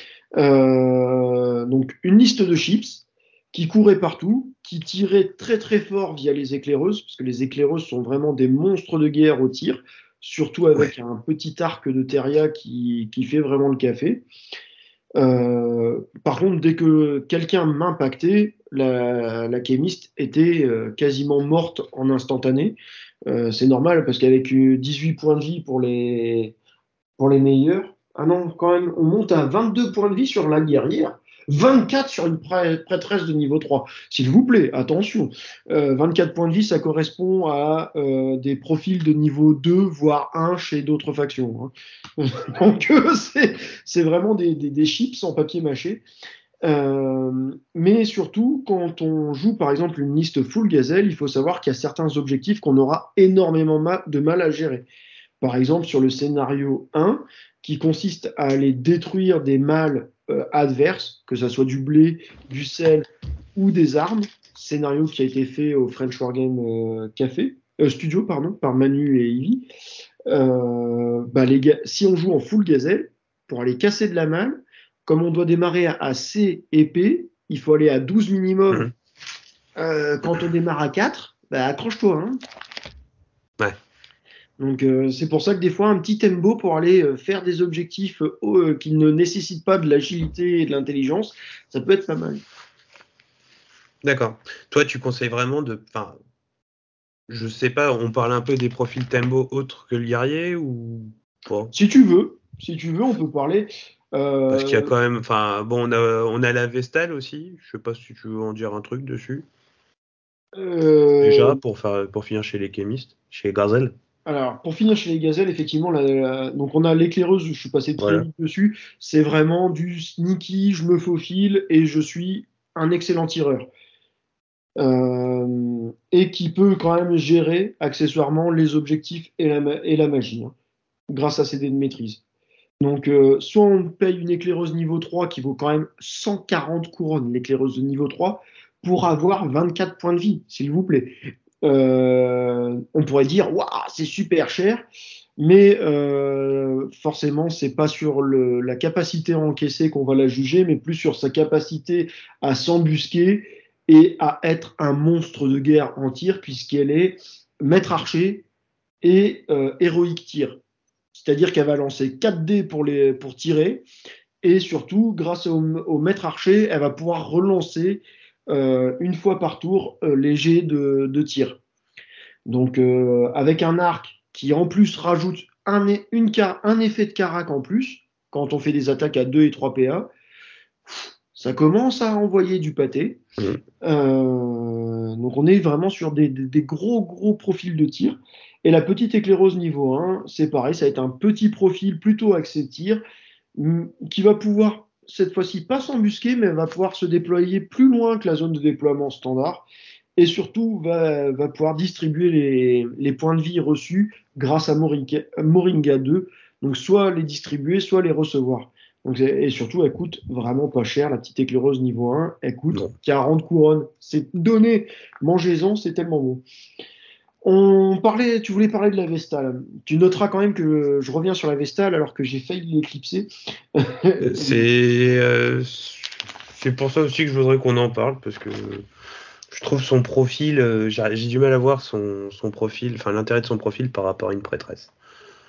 Euh, donc, une liste de chips qui couraient partout, qui tiraient très très fort via les éclaireuses, parce que les éclaireuses sont vraiment des monstres de guerre au tir, surtout avec Ouais. un petit arc de Teria qui, qui fait vraiment le café. Euh, par contre, dès que quelqu'un m'impactait, la, la chémiste était euh, quasiment morte en instantané. Euh, c'est normal parce qu'avec euh, dix-huit points de vie pour les, pour les meilleurs, ah non, quand même, on monte à vingt-deux points de vie sur la guerrière, vingt-quatre sur une prê- prêtresse de niveau trois. S'il vous plaît, attention. Euh, vingt-quatre points de vie, ça correspond à euh, des profils de niveau deux, voire un chez d'autres factions, hein. Donc, euh, c'est, c'est vraiment des, des, des chips en papier mâché. Euh, mais surtout, quand on joue par exemple une liste full gazelle, il faut savoir qu'il y a certains objectifs qu'on aura énormément ma- de mal à gérer. Par exemple, sur le scénario un, qui consiste à aller détruire des mâles euh, adverses, que ce soit du blé, du sel ou des armes, scénario qui a été fait au French Wargame euh, Café, euh, Studio, pardon, par Manu et Ivy. Euh, bah, les ga- si on joue en full gazelle, pour aller casser de la malle, comme on doit démarrer à, à C épée, il faut aller à douze minimum. Mhm. Euh, quand on démarre à quatre, bah, accroche-toi, hein. Ouais. Donc euh, c'est pour ça que des fois un petit tempo pour aller euh, faire des objectifs euh, euh, qui ne nécessitent pas de l'agilité et de l'intelligence, ça peut être pas mal. D'accord. Toi, tu conseilles vraiment de. Enfin, je sais pas, on parle un peu des profils Tembo autres que le guerrier ou pas? Si tu veux, si tu veux, on peut parler. Parce qu'il y a Euh, quand même. Enfin, bon, on a, on a la Vestale aussi. Je sais pas si tu veux en dire un truc dessus. euh, Déjà, pour, faire, pour finir chez les chémistes, chez Garzel. alors pour finir chez les gazelles, effectivement, la- la- donc on a l'éclaireuse, je suis passé très Voilà. vite dessus. C'est vraiment du sneaky, je me faufile et je suis un excellent tireur. Euh, et qui peut quand même gérer accessoirement les objectifs et la, ma- et la magie, hein, grâce à ses dés de maîtrise. Donc, euh, soit on paye une éclaireuse niveau trois qui vaut quand même cent quarante couronnes, l'éclaireuse de niveau trois, pour avoir vingt-quatre points de vie, s'il vous plaît. Euh, on pourrait dire, waouh, c'est super cher, mais euh, forcément, c'est pas sur le, la capacité à encaisser qu'on va la juger, mais plus sur sa capacité à s'embusquer et à être un monstre de guerre en tir, puisqu'elle est maître archer et euh, héroïque tir. C'est-à-dire qu'elle va lancer quatre dés pour, les, pour tirer, et surtout, grâce au, au maître archer, elle va pouvoir relancer euh, une fois par tour euh, les jets de, de tir. Donc, euh, avec un arc qui en plus rajoute un, une, un effet de carac en plus, quand on fait des attaques à deux et trois P A, ça commence à envoyer du pâté. Mhm. Euh, donc on est vraiment sur des, des, des gros gros profils de tir. Et la petite éclaireuse niveau un, c'est pareil, ça va être un petit profil plutôt axé tir, qui va pouvoir cette fois-ci pas s'embusquer, mais va pouvoir se déployer plus loin que la zone de déploiement standard. Et surtout va, va pouvoir distribuer les, les points de vie reçus grâce à Moringa, Moringa deux. Donc soit les distribuer, soit les recevoir. Donc, et surtout, elle coûte vraiment pas cher. La petite éclaireuse niveau un, elle coûte Non. quarante couronnes. C'est donné. Mangez-en, c'est tellement bon. On parlait, tu voulais parler de la Vestale. Tu noteras quand même que je reviens sur la Vestale alors que j'ai failli l'éclipser. C'est euh, c'est pour ça aussi que je voudrais qu'on en parle, parce que je trouve son profil, euh, j'ai j'ai du mal à voir son, son profil, enfin l'intérêt de son profil par rapport à une prêtresse.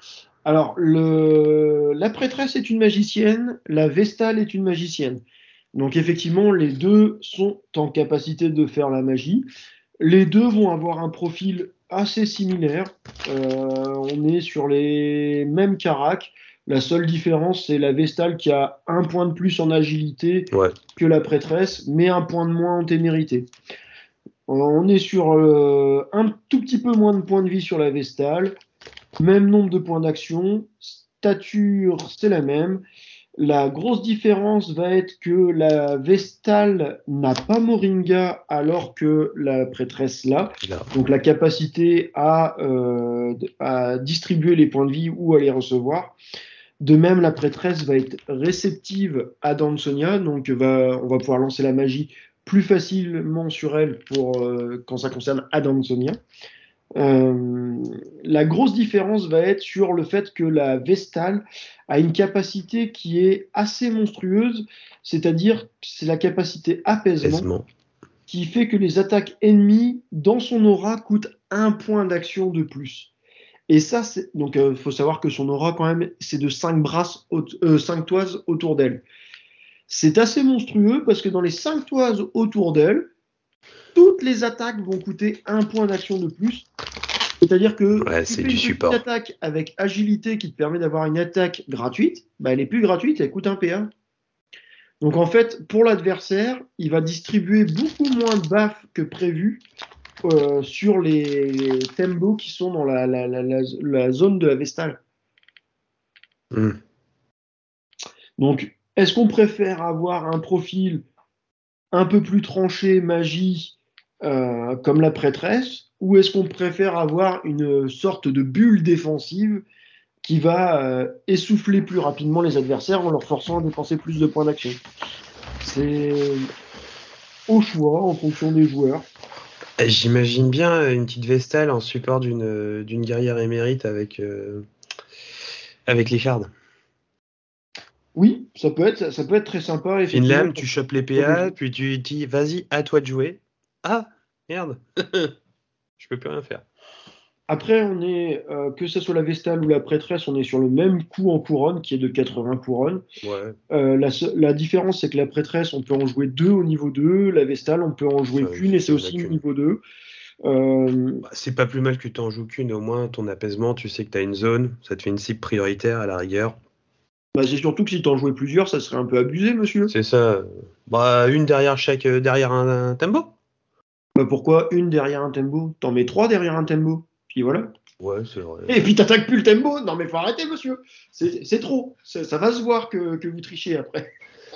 Alors, le... la prêtresse est une magicienne, la Vestale est une magicienne. Donc effectivement, les deux sont en capacité de faire la magie. Les deux vont avoir un profil assez similaire. Euh, on est sur les mêmes caracs. La seule différence, c'est la Vestale qui a un point de plus en agilité Ouais. que la prêtresse, mais un point de moins en témérité. On est sur euh, un tout petit peu moins de points de vie sur la Vestale, même nombre de points d'action, stature, c'est la même. La grosse différence va être que la Vestale n'a pas Moringa alors que la prêtresse l'a. Là. Donc la capacité à, euh, à distribuer les points de vie ou à les recevoir. De même, la prêtresse va être réceptive à Dansonia, donc va, on va pouvoir lancer la magie plus facilement sur elle pour, euh, quand ça concerne Adansonia. Euh, la grosse différence va être sur le fait que la Vestale a une capacité qui est assez monstrueuse, c'est-à-dire que c'est la capacité apaisement, Apaisement. qui fait que les attaques ennemies dans son aura coûtent un point d'action de plus. Et ça, c'est... donc il euh, faut savoir que son aura, quand même, c'est de cinq brasses, euh, cinq toises autour d'elle. C'est assez monstrueux parce que dans les cinq toises autour d'elle, toutes les attaques vont coûter un point d'action de plus. C'est-à-dire que ouais, si c'est tu du fais une support. attaque avec agilité qui te permet d'avoir une attaque gratuite, bah elle est plus gratuite, elle coûte un P A. Donc en fait, pour l'adversaire, il va distribuer beaucoup moins de baffes que prévu euh, sur les Tembo qui sont dans la, la, la, la, la zone de la Vestale. Mm. Donc, est-ce qu'on préfère avoir un profil un peu plus tranché, magie, euh, comme la prêtresse, ou est-ce qu'on préfère avoir une sorte de bulle défensive qui va euh, essouffler plus rapidement les adversaires en leur forçant à dépenser plus de points d'action? C'est au choix, en fonction des joueurs. J'imagine bien une petite Vestale en support d'une, d'une guerrière émérite avec, euh, avec les shards. Oui, ça peut être, ça peut être très sympa. Une lame, tu chopes les P A, puis tu dis vas-y, à toi de jouer. Ah, merde, je peux plus rien faire. Après, on est, euh, que ce soit la Vestale ou la prêtresse, on est sur le même coût en couronne qui est de quatre-vingts couronnes. Ouais. Euh, la, la différence, c'est que la prêtresse, on peut en jouer deux au niveau deux. La Vestale, on peut en jouer Ça, qu'une et c'est aussi au niveau deux. Euh... Bah, c'est pas plus mal que tu en joues qu'une, au moins ton apaisement, tu sais que tu as une zone, ça te fait une cible prioritaire à la rigueur. Bah, c'est surtout que si tu en jouais plusieurs, ça serait un peu abusé, monsieur. C'est ça. Bah, une derrière chaque, derrière un, un tembo. Bah, pourquoi une derrière un tembo? T'en mets trois derrière un tembo. Puis voilà. Ouais, c'est vrai. Et puis t'attaques plus le tembo. Non mais faut arrêter, monsieur. C'est, c'est trop. Ça, ça va se voir que, que vous trichez après.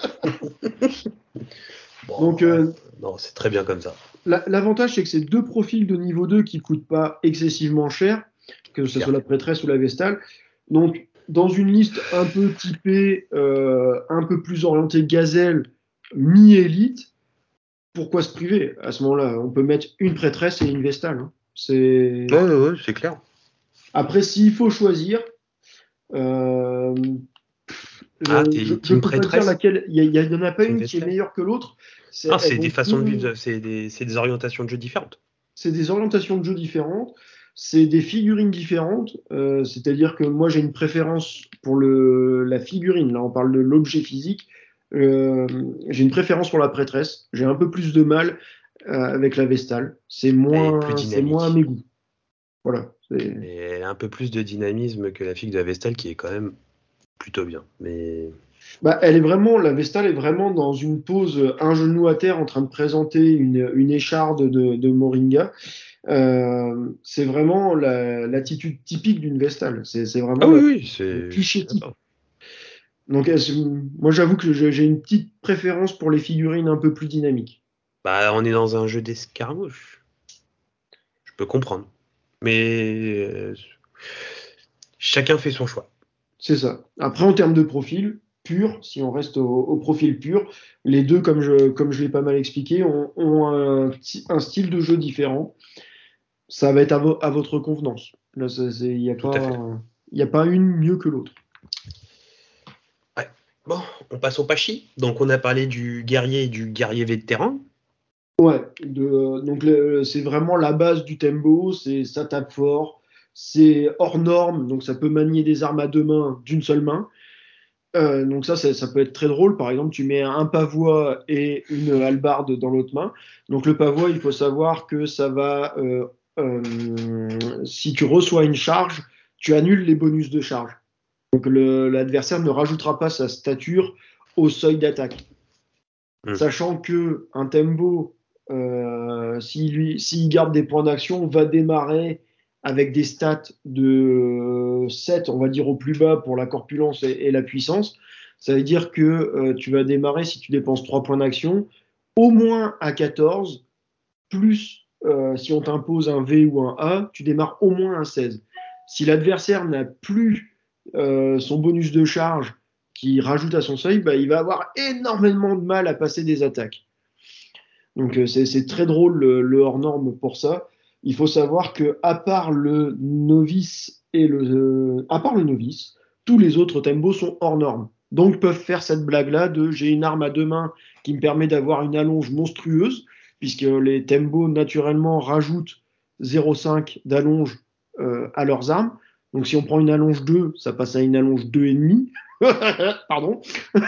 Bon, Donc, euh, non, c'est très bien comme ça. La, l'avantage, c'est que c'est deux profils de niveau deux qui ne coûtent pas excessivement cher, que ce soit la prêtresse ou la Vestale. Donc, dans une liste un peu typée, euh, un peu plus orientée gazelle, mi-élite, pourquoi se priver? À ce moment-là, on peut mettre une prêtresse et une Vestale. Hein. C'est... Ouais, ouais, ouais, c'est clair. Après, s'il faut choisir, euh, ah, je, je, je peux pas dire laquelle. Il n'y en a pas une qui est meilleure que l'autre. C'est, ah, c'est des façons de vivre, c'est des, c'est des orientations de jeu différentes. C'est des orientations de jeu différentes, c'est des figurines différentes. Euh, c'est-à-dire que moi, j'ai une préférence pour le, la figurine. Là, on parle de l'objet physique. Euh, j'ai une préférence pour la prêtresse. J'ai un peu plus de mal euh, avec la Vestale. C'est moins, c'est moins à mes goûts. Voilà. C'est... Et elle a un peu plus de dynamisme que la figue de la Vestale, qui est quand même plutôt bien. Mais... Bah, elle est vraiment, la Vestale est vraiment dans une pose, un genou à terre, en train de présenter une, une écharde de, de Moringa. Euh, c'est vraiment la, l'attitude typique d'une Vestale. C'est, c'est vraiment ah oui, la, oui, c'est le cliché type. Donc, moi, j'avoue que j'ai une petite préférence pour les figurines un peu plus dynamiques. Bah, on est dans un jeu d'escarmouche. Je peux comprendre. Mais euh, chacun fait son choix. C'est ça. Après, en termes de profil pur, si on reste au, au profil pur, les deux, comme je, comme je l'ai pas mal expliqué, ont, ont un, un style de jeu différent. Ça va être à, vo- à votre convenance. Là, il n'y a, a pas une mieux que l'autre. Ouais. Bon, on passe au Pachi. Donc, on a parlé du guerrier et du guerrier vétéran. Ouais, de, donc le, c'est vraiment la base du tembo, c'est ça tape fort, c'est hors norme, donc ça peut manier des armes à deux mains d'une seule main. Euh, donc ça, ça, ça peut être très drôle. Par exemple, tu mets un pavois et une hallebarde dans l'autre main. Donc le pavois, il faut savoir que ça va, euh, euh, si tu reçois une charge, tu annules les bonus de charge. Donc le- l'adversaire ne rajoutera pas sa stature au seuil d'attaque. Mm. Sachant que un tembo, euh, s'il lui- s'il garde des points d'action, va démarrer avec des stats de sept, on va dire au plus bas pour la corpulence et, et la puissance. Ça veut dire que euh, tu vas démarrer, si tu dépenses trois points d'action, au moins à quatorze, plus euh, si on t'impose un V ou un A, tu démarres au moins à seize. Si l'adversaire n'a plus euh, son bonus de charge qui rajoute à son seuil, bah, il va avoir énormément de mal à passer des attaques. Donc euh, c'est, c'est très drôle le, le hors norme pour ça. Il faut savoir que à part le novice et le, euh, à part le novice, tous les autres tembos sont hors norme. Donc peuvent faire cette blague-là de j'ai une arme à deux mains qui me permet d'avoir une allonge monstrueuse, puisque les tembos naturellement rajoutent zéro virgule cinq d'allonge euh, à leurs armes. Donc si on prend une allonge deux, ça passe à une allonge deux virgule cinq. Pardon.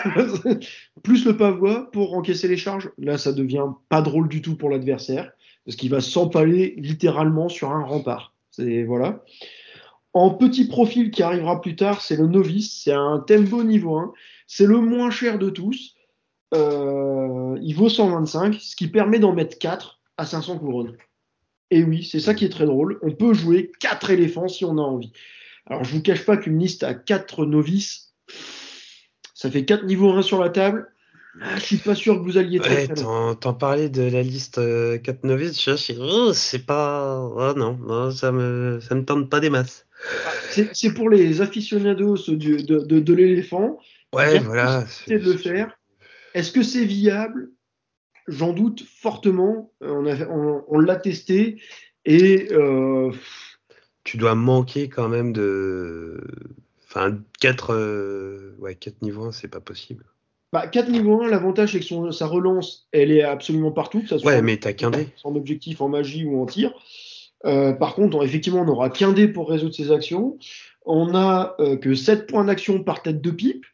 Plus le pavois pour encaisser les charges. Là, ça devient pas drôle du tout pour l'adversaire, parce qu'il va s'empaler littéralement sur un rempart. C'est, voilà. En petit profil qui arrivera plus tard, c'est le novice. C'est un tempo niveau un. C'est le moins cher de tous. Euh, il vaut cent vingt-cinq, ce qui permet d'en mettre quatre à cinq cents couronnes. Et oui, c'est ça qui est très drôle. On peut jouer quatre éléphants si on a envie. Alors, je vous cache pas qu'une liste à quatre novices, ça fait quatre niveaux un sur la table. Ah, je suis pas sûr que vous alliez très Ouais, très loin. t'en, t'en parlais de la liste euh, quatre novices, je suis, oh, c'est pas, oh non, non, ça me, ça me tente pas des masses. C'est c'est pour les aficionados du- de, de, de l'éléphant. Il y Ouais, a voilà, possibilité c'est, de le c'est- faire. Est-ce que c'est viable? J'en doute fortement. Euh, On, a- on- on l'a testé et euh, tu dois manquer quand même de, enfin, quatre, euh, ouais, quatre niveaux un, c'est pas possible. bah, quatre niveau un, l'avantage c'est que son- sa relance, elle est absolument partout, que ce soit Ouais, en, mais t'as qu'un dé. en objectif, en magie ou en tir. Euh, par contre, on- effectivement, on n'aura qu'un dé pour résoudre ses actions. On n'a euh, que sept points d'action par tête de pipe.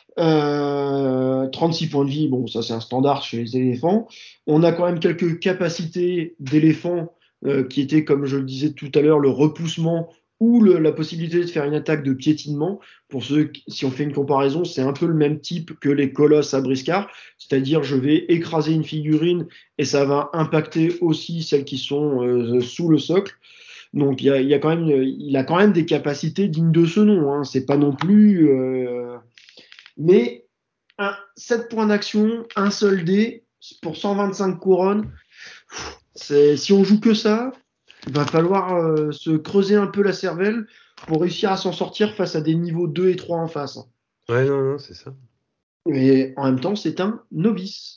Euh, trente-six points de vie, bon, ça c'est un standard chez les éléphants. On a quand même quelques capacités d'éléphants euh, qui étaient, comme je le disais tout à l'heure, le repoussement ou le- la possibilité de faire une attaque de piétinement. Pour ceux, qui- si on fait une comparaison, c'est un peu le même type que les colosses à briscard, c'est-à-dire je vais écraser une figurine et ça va impacter aussi celles qui sont euh, sous le socle. Donc il y a, il y a quand même, il a quand même des capacités dignes de ce nom. Hein. C'est pas non plus. Euh, mais un, sept points d'action, un seul dé pour cent vingt-cinq couronnes. C'est, si on joue que ça, il va falloir euh, se creuser un peu la cervelle pour réussir à s'en sortir face à des niveaux deux et trois en face. Ouais, non, non, c'est ça. Et en même temps, c'est un novice.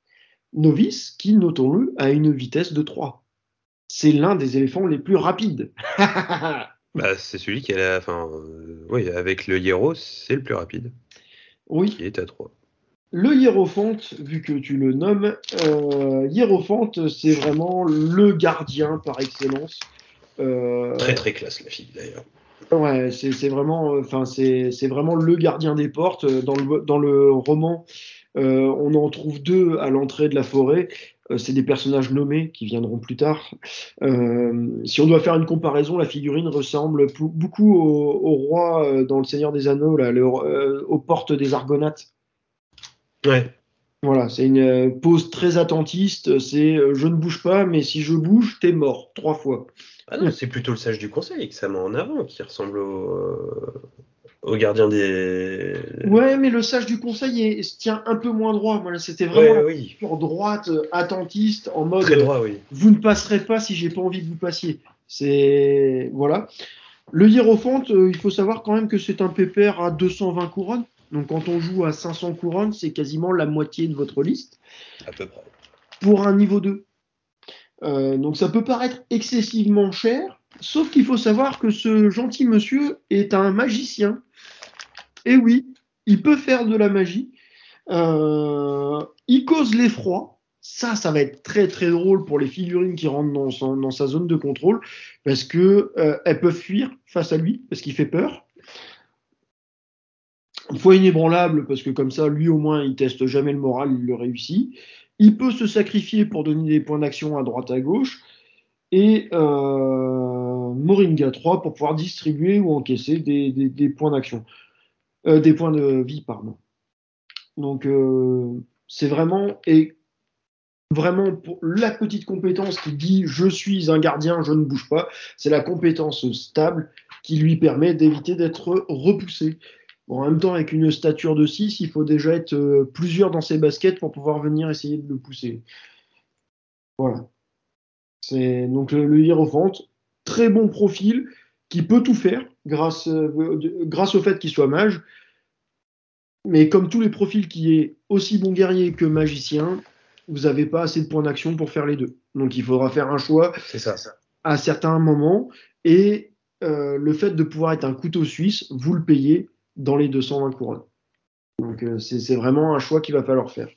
Novice qui, notons-le, a une vitesse de trois. C'est l'un des éléphants les plus rapides. Bah, c'est celui qui a la, enfin, euh, oui, avec le Hiero, c'est le plus rapide, Oui, qui est à trois. le hiérophante, vu que tu le nommes, euh, hiérophante, c'est vraiment le gardien par excellence. Euh, Très très classe la fille d'ailleurs. ouais, c'est c'est vraiment, enfin c'est c'est vraiment le gardien des portes. Dans le dans le roman, euh, on en trouve deux à l'entrée de la forêt. Euh, c'est des personnages nommés qui viendront plus tard. Euh, si on doit faire une comparaison, la figurine ressemble pou- beaucoup au, au roi euh, dans Le Seigneur des Anneaux, là, le- euh, aux portes des Argonates. Ouais. Voilà, c'est une euh, pose très attentiste. C'est euh, je ne bouge pas, mais si je bouge, t'es mort trois fois. Ah non, c'est plutôt le sage du conseil que ça met en avant, qui ressemble au, euh, au gardien des. Ouais, mais le sage du conseil est- se tient un peu moins droit. Voilà, c'était vraiment Ouais, la oui. posture droite, euh, attentiste, en mode Très euh, droit, oui. vous ne passerez pas si j'ai pas envie que vous passiez. C'est voilà. Le hiérophante, euh, il faut savoir quand même que c'est un pépère à deux cent vingt couronnes. Donc quand on joue à cinq cents couronnes, c'est quasiment la moitié de votre liste À peu près. pour un niveau deux. Euh, donc ça peut paraître excessivement cher, sauf qu'il faut savoir que ce gentil monsieur est un magicien. Et oui, il peut faire de la magie. Euh, il cause l'effroi. Ça, ça va être très très drôle pour les figurines qui rentrent dans, son- dans sa zone de contrôle, parce que euh, elles peuvent fuir face à lui, parce qu'il fait peur. Foi inébranlable, parce que comme ça, lui au moins, il teste jamais le moral, il le réussit. Il peut se sacrifier pour donner des points d'action à droite à gauche. Et euh, Moringa trois pour pouvoir distribuer ou encaisser des, des, des points d'action. Euh, des points de vie, pardon. Donc, euh, c'est vraiment, et vraiment pour la petite compétence qui dit je suis un gardien, je ne bouge pas, c'est la compétence stable qui lui permet d'éviter d'être repoussé. Bon, en même temps, avec une stature de six, il faut déjà être euh, plusieurs dans ses baskets pour pouvoir venir essayer de le pousser. Voilà. C'est donc le, le Hiérophante, très bon profil, qui peut tout faire grâce, euh, grâce au fait qu'il soit mage. Mais comme tous les profils qui est aussi bon guerrier que magicien, vous n'avez pas assez de points d'action pour faire les deux. Donc il faudra faire un choix C'est ça, ça. à certains moments. Et euh, le fait de pouvoir être un couteau suisse, vous le payez dans les deux cent vingt couronnes. Donc euh, c'est, c'est vraiment un choix qu'il va falloir faire.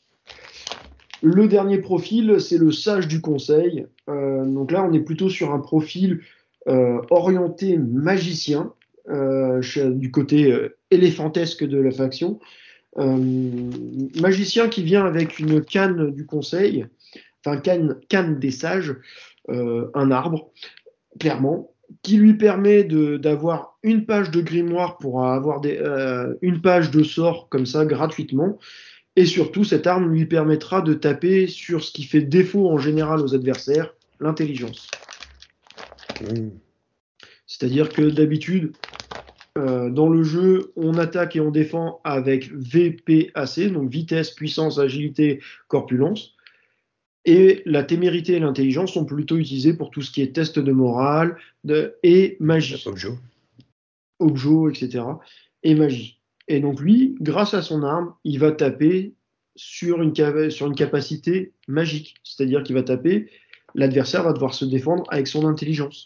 Le dernier profil, c'est le sage du conseil. Euh, donc là, on est plutôt sur un profil euh, orienté magicien, euh, du côté euh, éléphantesque de la faction. Euh, magicien qui vient avec une canne du conseil, enfin canne, canne des sages, euh, un arbre, clairement, qui lui permet de, d'avoir une page de grimoire pour avoir des, euh, une page de sort comme ça gratuitement. Et surtout, cette arme lui permettra de taper sur ce qui fait défaut en général aux adversaires, l'intelligence. Mmh. C'est-à-dire que d'habitude, euh, dans le jeu, on attaque et on défend avec V P A C, donc vitesse, puissance, agilité, corpulence. Et la témérité et l'intelligence sont plutôt utilisées pour tout ce qui est test de morale de, et magie. Objo. Objo, et cetera. Et magie. Et donc lui, grâce à son arme, il va taper sur une, sur une capacité magique. C'est-à-dire qu'il va taper, l'adversaire va devoir se défendre avec son intelligence.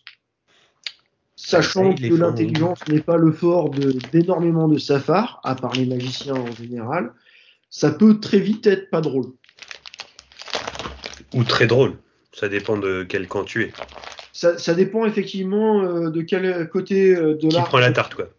Sachant que l'intelligence n'est pas le fort de, d'énormément de safards, à part les magiciens en général, ça peut très vite être pas drôle. Ou très drôle. Ça dépend de quel camp tu es. Ça, ça dépend effectivement euh, de quel côté euh, de l'arbre. Qui prend la tarte, quoi.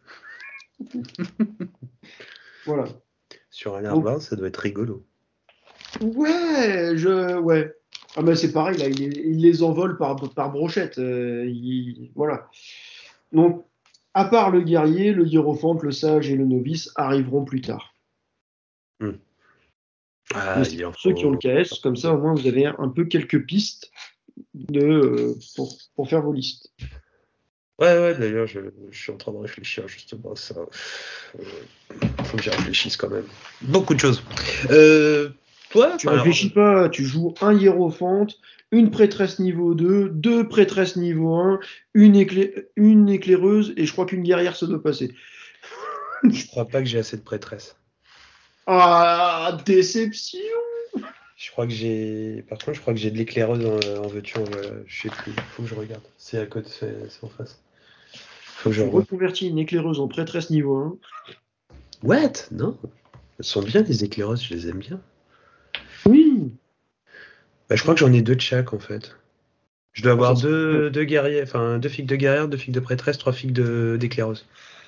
Voilà. Sur un arbre, ça doit être rigolo. Ouais, je, ouais. Ah ben c'est pareil, là, il, il les envole par, par brochette. Euh, il, voilà. Donc, à part le guerrier, le hiérophante, le sage et le novice arriveront plus tard. Hmm. Ah, c'est pour ceux qui ont le K S, comme ça au moins vous avez un peu quelques pistes de, euh, pour, pour faire vos listes. Ouais, ouais, d'ailleurs, je, je suis en train de réfléchir justement à ça. Euh, faut que j'y réfléchisse quand même. Beaucoup de choses. Euh, toi, tu réfléchis alors... pas, tu joues un hiérophante, une prêtresse niveau deux, deux prêtresses niveau un, une, écla... une éclaireuse, et je crois qu'une guerrière ça doit passer. Je crois pas que j'ai assez de prêtresses. Ah, déception! Je crois que j'ai. Par contre, je crois que j'ai de l'éclaireuse en, en veux-tu, en... je sais plus. Faut que je regarde. C'est à côté, c'est, c'est en face. Faut que je reconvertis une éclaireuse en prêtresse niveau un. What? Non. Elles sont bien les éclaireuses, je les aime bien. Oui. Bah, je crois que j'en ai deux de chaque en fait. Je dois avoir deux, deux guerriers, enfin deux figues de guerrière, deux figues de prêtresse, trois figues de, d'éclaireuses.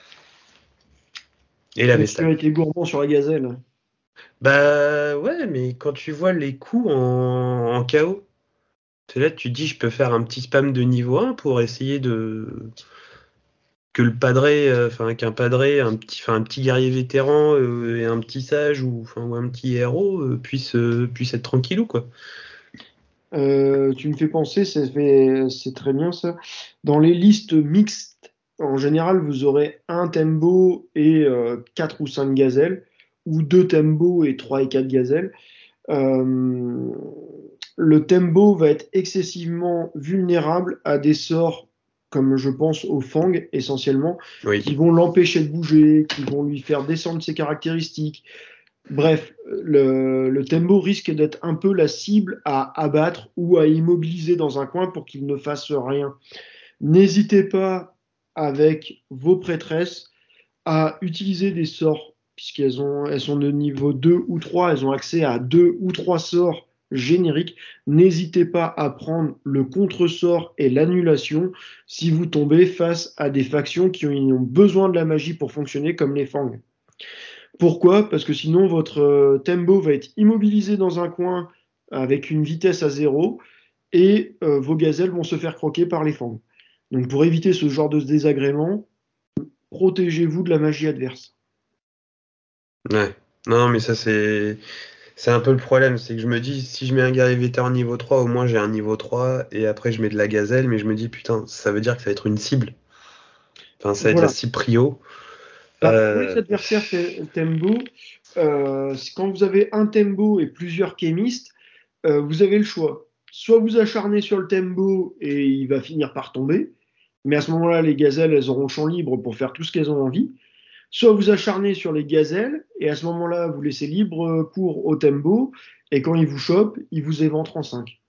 Et la vestale. Tu as été gourmand sur la gazelle. Bah ouais, mais quand tu vois les coups en, en K O, là tu te dis je peux faire un petit spam de niveau un pour essayer de que le padré, enfin euh, qu'un padré, un petit, enfin un petit guerrier vétéran euh, et un petit sage ou enfin ou un petit héros euh, puisse euh, puisse être tranquillou quoi. Euh, tu me fais penser, ça fait, c'est très bien ça. Dans les listes mixtes, en général, vous aurez un tembo et euh, quatre ou cinq gazelles, ou deux tembos et trois et quatre gazelles. Euh, le tembo va être excessivement vulnérable à des sorts, comme je pense au fang essentiellement, oui. qui vont l'empêcher de bouger, qui vont lui faire descendre ses caractéristiques. Bref, le, le tembo risque d'être un peu la cible à abattre ou à immobiliser dans un coin pour qu'il ne fasse rien. N'hésitez pas avec vos prêtresses à utiliser des sorts, puisqu'elles ont, elles sont de niveau deux ou trois, elles ont accès à deux ou trois sorts génériques. N'hésitez pas à prendre le contre-sort et l'annulation si vous tombez face à des factions qui ont besoin de la magie pour fonctionner, comme les fangs. Pourquoi? Parce que sinon, votre euh, tembo va être immobilisé dans un coin avec une vitesse à zéro et euh, vos gazelles vont se faire croquer par les fangs. Donc, pour éviter ce genre de désagrément, protégez-vous de la magie adverse. Ouais. Non, mais ça, c'est. C'est un peu le problème, c'est que je me dis, si je mets un guerrier vétéran niveau trois, au moins j'ai un niveau trois, et après je mets de la gazelle, mais je me dis, putain, ça veut dire que ça va être une cible. Enfin, ça va être la Voilà. cible prio. Bah, pour les Euh, adversaires te- tembo, euh, quand vous avez un tembo et plusieurs chémistes, euh, vous avez le choix. Soit vous acharnez sur le tembo et il va finir par tomber, mais à ce moment-là, les gazelles, elles auront champ libre pour faire tout ce qu'elles ont envie. Soit vous acharnez sur les gazelles, et à ce moment-là, vous laissez libre cours au tembo, et quand ils vous chopent, ils vous éventrent en cinq.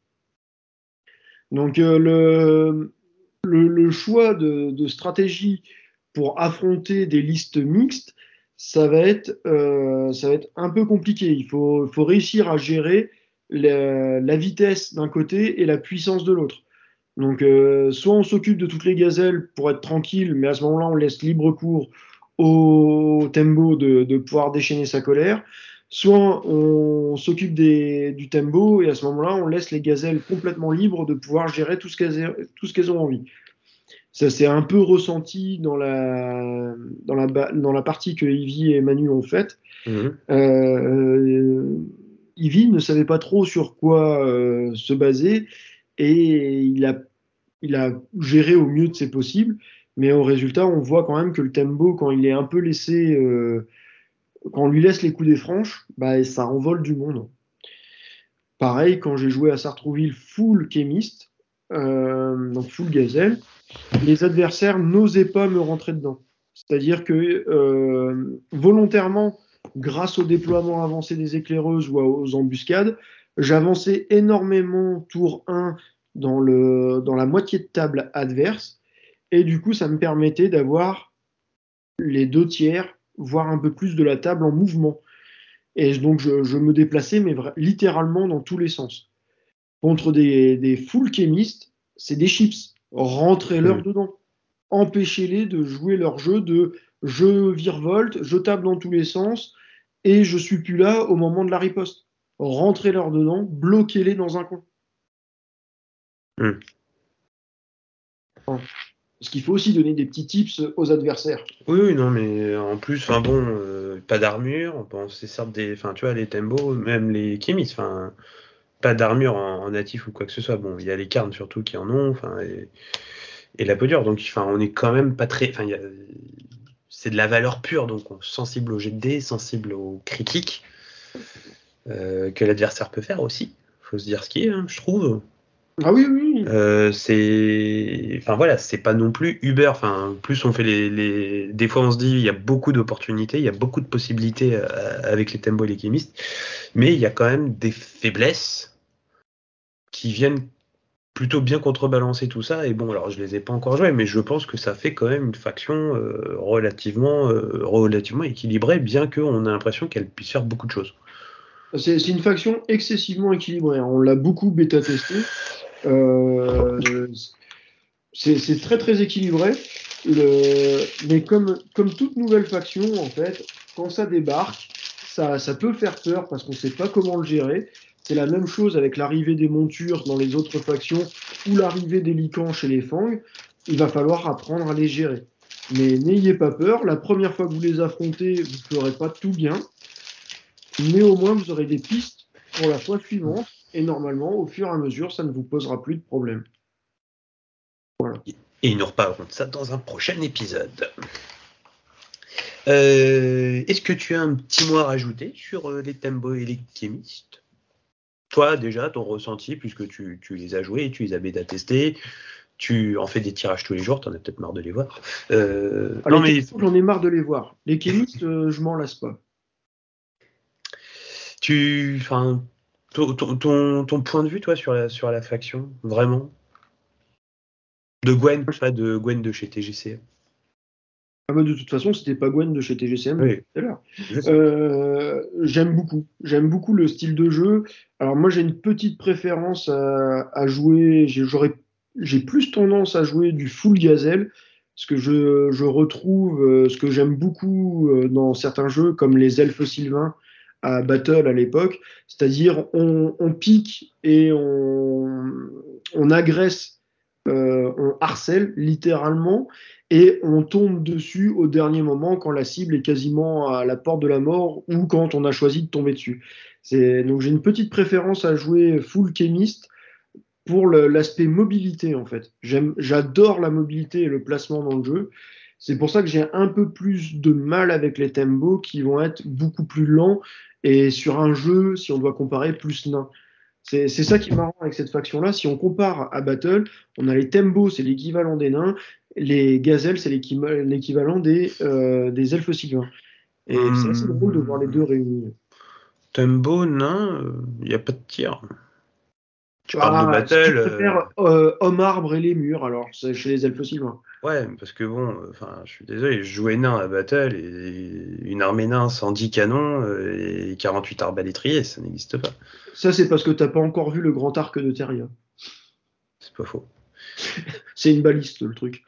Donc euh, le, le, le choix de, de stratégie pour affronter des listes mixtes, ça va être, euh, ça va être un peu compliqué. Il faut, faut réussir à gérer la, la vitesse d'un côté et la puissance de l'autre. Donc, euh, soit on s'occupe de toutes les gazelles pour être tranquille, mais à ce moment-là, on laisse libre cours au tembo de, de pouvoir déchaîner sa colère. Soit on s'occupe des- du tembo et à ce moment-là, on laisse les gazelles complètement libres de pouvoir gérer tout ce qu'elles, tout ce qu'elles ont envie. Ça s'est un peu ressenti dans la, dans la, ba- dans la partie que Ivy et Manu ont faite. mhm. Euh, Ivy ne savait pas trop sur quoi euh, se baser et il a, il a géré au mieux de ses possibles. Mais au résultat, on voit quand même que le tembo, quand il est un peu laissé, euh, quand on lui laisse les coups des franches, bah, ça envole du monde. Pareil, quand j'ai joué à Sartrouville full chémiste, euh, donc full gazelle, les adversaires n'osaient pas me rentrer dedans. C'est-à-dire que euh, volontairement, grâce au déploiement avancé des éclaireuses ou aux embuscades, j'avançais énormément tour un dans, le, dans la moitié de table adverse. Et du coup, ça me permettait d'avoir les deux tiers, voire un peu plus de la table en mouvement. Et donc, je, je me déplaçais, mais vra- littéralement dans tous les sens. Contre des, des full chémistes, c'est des chips. Rentrez-leur Mhm. dedans. Empêchez-les de jouer leur jeu de je virevolte, je tape dans tous les sens et je suis plus là au moment de la riposte. Rentrez-leur dedans, bloquez-les dans un coin. Mhm. Parce qu'il faut aussi donner des petits tips aux adversaires. Oui, oui, non, mais en plus, enfin bon, euh, pas d'armure, bon, c'est certes des, enfin tu vois, les Tembo, même les Kémis, enfin, pas d'armure en, en natif ou quoi que ce soit. Bon, il y a les Carnes surtout qui en ont, enfin, et, et la peau dure, donc enfin, on est quand même pas très, enfin, il y a- c'est de la valeur pure, donc on- sensible au jet de dés, sensible aux critiques euh, que l'adversaire peut faire aussi. Faut se dire ce qui est, hein, je trouve. Ah oui, oui, oui. Euh, c'est, enfin voilà, c'est pas non plus Uber. Enfin, plus on fait les, les, des fois on se dit il y a beaucoup d'opportunités, il y a beaucoup de possibilités euh, avec les Tembo et les chimistes, mais il y a quand même des faiblesses qui viennent plutôt bien contrebalancer tout ça. Et bon, alors je les ai pas encore joués, mais je pense que ça fait quand même une faction euh, relativement, euh, relativement équilibrée, bien qu'on ait l'impression qu'elle puisse faire beaucoup de choses. C'est c'est une faction excessivement équilibrée. On l'a beaucoup bêta-testé. Euh, c'est c'est très très équilibré. Le... Mais comme, comme toute nouvelle faction, en fait, quand ça débarque, ça, ça peut faire peur parce qu'on ne sait pas comment le gérer. C'est la même chose avec l'arrivée des montures dans les autres factions ou l'arrivée des licans chez les fangs. Il va falloir apprendre à les gérer. Mais n'ayez pas peur, la première fois que vous les affrontez, vous ne ferez pas tout bien. Mais au moins, vous aurez des pistes pour la fois suivante. Et normalement, au fur et à mesure, ça ne vous posera plus de problème. Et nous reparlerons de ça dans un prochain épisode. Euh, est-ce que tu as un petit mot à rajouter sur euh, les Tembo et les chimistes? Toi, déjà, ton ressenti, puisque tu, tu les as joués, tu les as bêta-testés, tu en fais des tirages tous les jours, t'en as peut-être marre de les voir. Euh, Ah, non, les mais Tempo, j'en ai marre de les voir. Les chémistes, euh, je m'en lasse pas. tu, enfin, ton, ton, ton, ton point de vue, toi, sur la, sur la faction, vraiment, de Gwen, pas de Gwen de chez T G C. Ah bah, de toute façon, c'était pas Gwen de chez T G C M depuis Oui, tout à l'heure. je sais. Euh, j'aime beaucoup. J'aime beaucoup le style de jeu. Alors moi, j'ai une petite préférence à, à jouer. J'ai, j'aurais, j'ai plus tendance à jouer du full gazelle. ce que je, je retrouve, euh, ce que j'aime beaucoup euh, dans certains jeux, comme les elfes sylvains à Battle à l'époque, c'est-à-dire on, on pique et on, on agresse, euh, on harcèle littéralement, et on tombe dessus au dernier moment quand la cible est quasiment à la porte de la mort ou quand on a choisi de tomber dessus. C'est, donc j'ai une petite préférence à jouer full chemist pour le- l'aspect mobilité en fait. J'aime, j'adore la mobilité et le placement dans le jeu. C'est pour ça que j'ai un peu plus de mal avec les tempos qui vont être beaucoup plus lents et sur un jeu, si on doit comparer, plus nain. C'est c'est ça qui est marrant avec cette faction-là. Si on compare à Battle, on a les Tembo, c'est l'équivalent des nains, les Gazelles, c'est l'équi- l'équivalent des, euh, des elfes sylvains. Et c'est assez drôle de voir les deux Hum, réunis. Tembo, non, il n'y a pas de tir. Tu parles de Ah, si tu battle, euh, préfères euh, Homme Arbre et les Murs, alors c'est chez les elfes sylvains. ouais, parce que bon, euh, enfin, je suis désolé, je jouais nain à battle et une armée nain sans dix canons euh, et quarante-huit arbalétriers, ça n'existe pas. Ça, c'est parce que t'as pas encore vu le grand arc de Teria. C'est pas faux. C'est une baliste, le truc.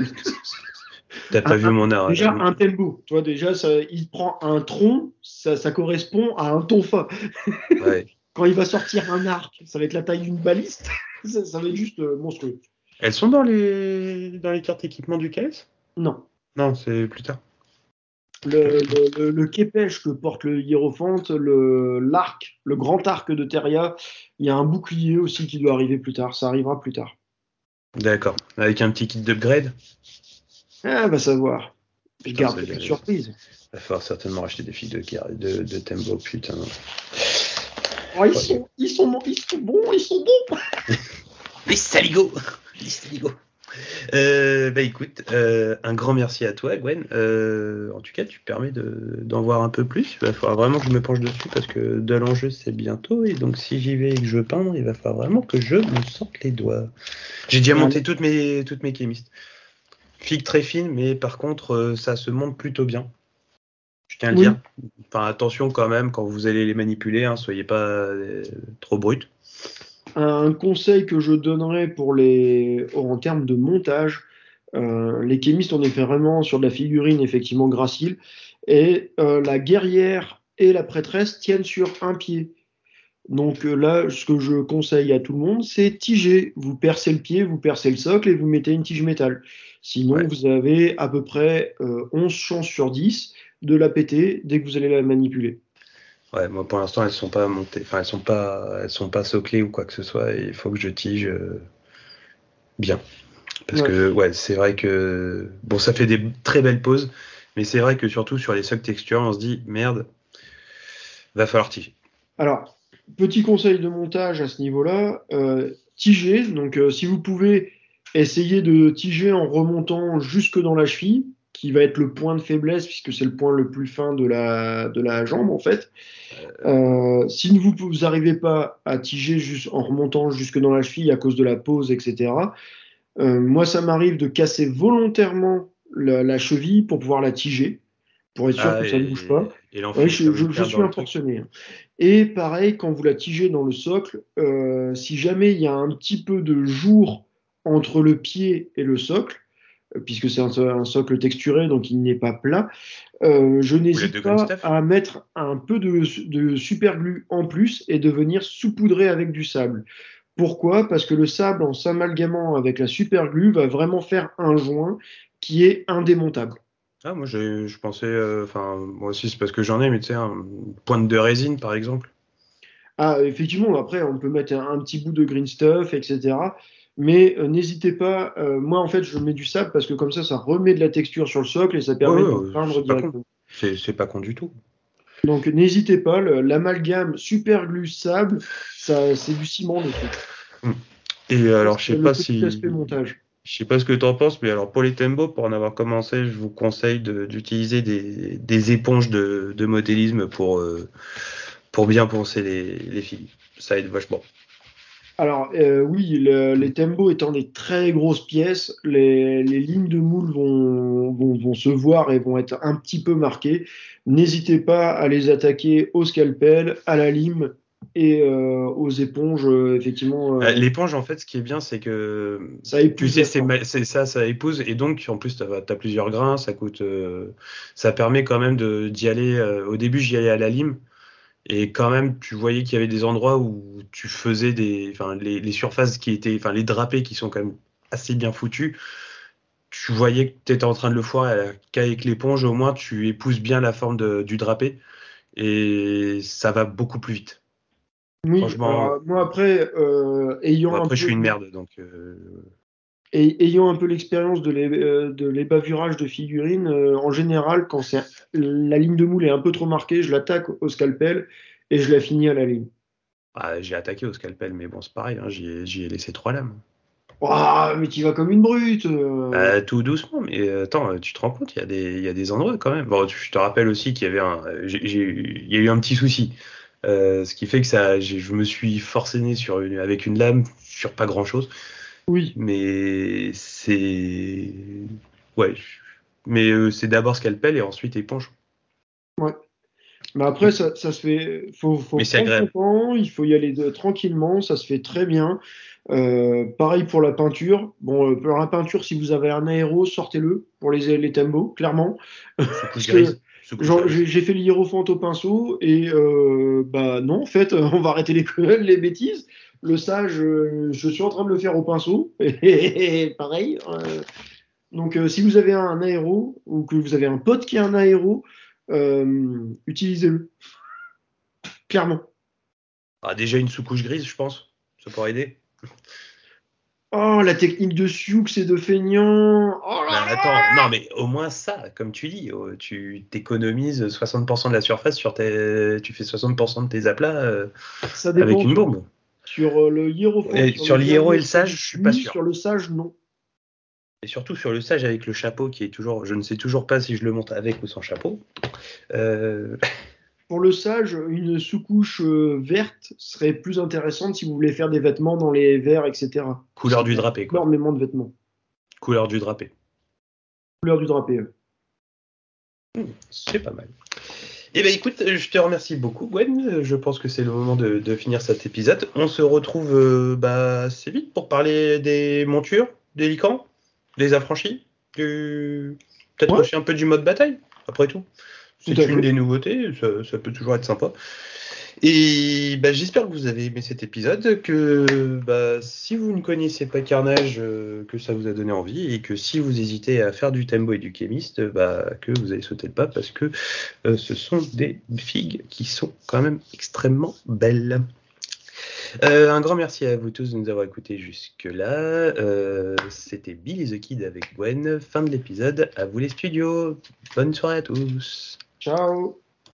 T'as Un- pas vu un- mon art. déjà, un tempo. Toi, déjà, ça, il prend un tronc, ça, ça correspond à un tonfa. Ouais. Quand il va sortir un arc, ça va être la taille d'une baliste. ça, ça va être juste euh, monstrueux. Elles sont dans les dans les cartes équipement du K S? Non. Non, c'est plus tard. Le, le, le, le képèche que porte le hiérophante, le, l'arc, le grand arc de Teria, il y a un bouclier aussi qui doit arriver plus tard. Ça arrivera plus tard. D'accord. Avec un petit kit d'upgrade. Ah, va savoir. Je Putain, garde ça, la j'ai- surprise. va falloir certainement racheter des filles de, guerre- de, de Tembo, putain. Oh, ils, Ouais. sont, ils, sont, ils sont bons, ils sont bons. Les saligots. Les saligots. Euh, bah écoute, euh, un grand merci à toi, Gwen. Euh, en tout cas, tu permets de, d'en voir un peu plus. Il va falloir vraiment que je me penche dessus parce que de l'enjeu, c'est bientôt. Et donc, si j'y vais et que je veux peindre, il va falloir vraiment que je me sente les doigts. J'ai déjà monté toutes mes, toutes mes chémistes. Figue très fine, mais par contre, euh, ça se monte plutôt bien. Je tiens à le Oui. dire. Enfin, attention quand même quand vous allez les manipuler, hein, soyez pas euh, trop brut. Un conseil que je donnerais pour les, en termes de montage, euh, les chémistes, on est fait vraiment sur de la figurine effectivement gracile, et euh, la guerrière et la prêtresse tiennent sur un pied. Donc euh, là, ce que je conseille à tout le monde, c'est tiger. Vous percez le pied, vous percez le socle et vous mettez une tige métal. Sinon, Ouais. vous avez à peu près euh, onze chances sur dix de la péter dès que vous allez la manipuler. Ouais, moi pour l'instant elles sont pas montées, enfin elles sont pas, elles sont pas soclées ou quoi que ce soit. Et il faut que je tige euh, bien, parce Ouais. que ouais, c'est vrai que bon, ça fait des très belles poses, mais c'est vrai que surtout sur les socles textures, on se dit merde, va falloir tiger. Alors, petit conseil de montage à ce niveau-là, euh, tiger. Donc, euh, si vous pouvez essayer de tiger en remontant jusque dans la cheville, qui va être le point de faiblesse puisque c'est le point le plus fin de la, de la jambe en fait. Euh, si vous vous n'arrivez pas à tiger juste en remontant jusque dans la cheville à cause de la pose, et cetera. Euh, moi, ça m'arrive de casser volontairement la, la cheville pour pouvoir la tiger, pour être sûr Ah, que ça ne bouge et, pas. et Ouais, l'enfiler je, comme je, une je carte suis dans un le truc. forcené. hein. Et pareil, quand vous la tigez dans le socle, euh, si jamais il y a un petit peu de jour entre le pied et le socle, euh, puisque c'est un, un socle texturé, donc il n'est pas plat, euh, je Ou la n'hésite de green pas stuff. à mettre un peu de, de super glue en plus et de venir saupoudrer avec du sable. Pourquoi? Parce que le sable, en s'amalgamant avec la super glue, va vraiment faire un joint qui est indémontable. Ah, moi je, je pensais, euh, enfin moi aussi c'est parce que j'en ai, mais tu sais, un- une pointe de résine par exemple. Ah, effectivement, après, on peut mettre un, un petit bout de green stuff, et cetera. Mais euh, n'hésitez pas, euh, moi en fait, je mets du sable parce que comme ça, ça remet de la texture sur le socle et ça Ouais, permet de ouais, peindre c'est pas con. directement. C'est, c'est pas con du tout. Donc n'hésitez pas, le- l'amalgame super glue sable, ça, c'est du ciment le truc. Mm. Et alors, je C'est sais le pas petit si, aspect montage. je sais pas ce que t'en penses, mais alors pour les Tembo, pour en avoir commencé, je vous conseille de- d'utiliser des, des éponges de, de modélisme pour, euh, pour bien poncer les, les fils. Ça aide vachement. Alors euh, oui, le- les Tembo étant des très grosses pièces, les, les lignes de moule vont, vont, vont se voir et vont être un petit peu marquées. N'hésitez pas à les attaquer au scalpel, à la lime Et euh, aux éponges, euh, effectivement, Euh, euh, L'éponge, en fait, ce qui est bien, c'est que ça tu épouse sais, la c'est forme. ma- c'est ça, ça épouse, et donc en plus, tu as, plusieurs grains, ça coûte, euh, ça permet quand même de d'y aller. Euh, au début, j'y allais à la lime, et quand même, tu voyais qu'il y avait des endroits où tu faisais des, enfin, les, les surfaces qui étaient, enfin, les drapés qui sont quand même assez bien foutus. Tu voyais que tu étais en train de le foirer, euh, qu'avec l'éponge, au moins, tu épouses bien la forme de- du drapé, et ça va beaucoup plus vite. Oui, Franchement, alors moi après, euh, bon, ayant un après, je peu suis une merde, donc. euh, et ayant un peu l'expérience de l'é- euh, de l'ébavurage de figurines, euh, en général, quand c'est la ligne de moule est un peu trop marquée, je l'attaque au scalpel et je la finis à la ligne. Ah, j'ai attaqué au scalpel, mais bon, c'est pareil, hein, j'y ai, j'y ai laissé trois lames. Ouah, mais tu vas comme une brute. euh. Bah, tout doucement, mais euh, attends, euh, tu te rends compte, il y a des, il y a des endroits quand même. Bon, tu- je te rappelle aussi qu'il y avait un, euh, j'ai, j'ai eu- il y a eu un petit souci. Euh, ce qui fait que ça, j'ai- je me suis forcené sur une, avec une lame sur pas grand-chose, Oui, mais c'est, ouais, je- mais euh, c'est d'abord scalpel et ensuite éponge. ouais. Mais après, ça, ça se fait. Faut, faut Mais c'est prendre son agréable. temps, il faut y aller de- tranquillement, ça se fait très bien. Euh, pareil pour la peinture. Bon, euh, pour la peinture, si vous avez un aéro, sortez-le pour les, les thèmes clairement. Sous-couche Parce que grise, sous-couche genre, grise. j'ai j'ai fait l'hiérophant au pinceau et euh, bah non, en fait, on va arrêter les, les bêtises. Le sage, euh, je suis en train de le faire au pinceau. Et pareil. euh, donc, euh, si vous avez un aéro ou que vous avez un pote qui a un aéro, euh, utilisez-le, clairement. Ah, déjà une sous-couche grise, je pense, ça pourrait aider. Oh, la technique de Sioux, c'est de feignant. Oh Bah là attends, là! non mais au moins ça, comme tu dis, oh, tu t'économises soixante pour cent de la surface sur tes, tu fais soixante pour cent de tes aplats euh, Ça avec dépend une sur, bombe. sur euh, le hiérophant, Et sur le sur l'hiéro et verrier, le sur sage, du je suis pas oui, sûr. sur le sage, non. Et surtout sur le sage avec le chapeau qui est toujours, je ne sais toujours pas si je le monte avec ou sans chapeau. Euh, Pour le sage, une sous-couche euh, verte serait plus intéressante si vous voulez faire des vêtements dans les verres, et cetera. Parce couleur qu'il du y a drapé quoi. énormément de vêtements. Couleur du drapé. Couleur du drapé. euh. C'est pas mal. Eh ben écoute, je te remercie beaucoup Gwen. Je pense que c'est le moment de, de finir cet épisode. On se retrouve euh, bah, assez vite pour parler des montures, des licans, des affranchis, du... peut-être Ouais, aussi un peu du mode bataille, après tout. tout C'est à une fait. des nouveautés, ça, ça peut toujours être sympa. Et bah, j'espère que vous avez aimé cet épisode, que bah, si vous ne connaissez pas Carnage, euh, que ça vous a donné envie, et que si vous hésitez à faire du tempo et du kémiste, bah, que vous allez sauter le pas, parce que euh, ce sont des figues qui sont quand même extrêmement belles. Euh, un grand merci à vous tous de nous avoir écoutés jusque-là. Euh, C'était Billy the Kid avec Gwen. Fin de l'épisode. À vous les studios. Bonne soirée à tous. Ciao.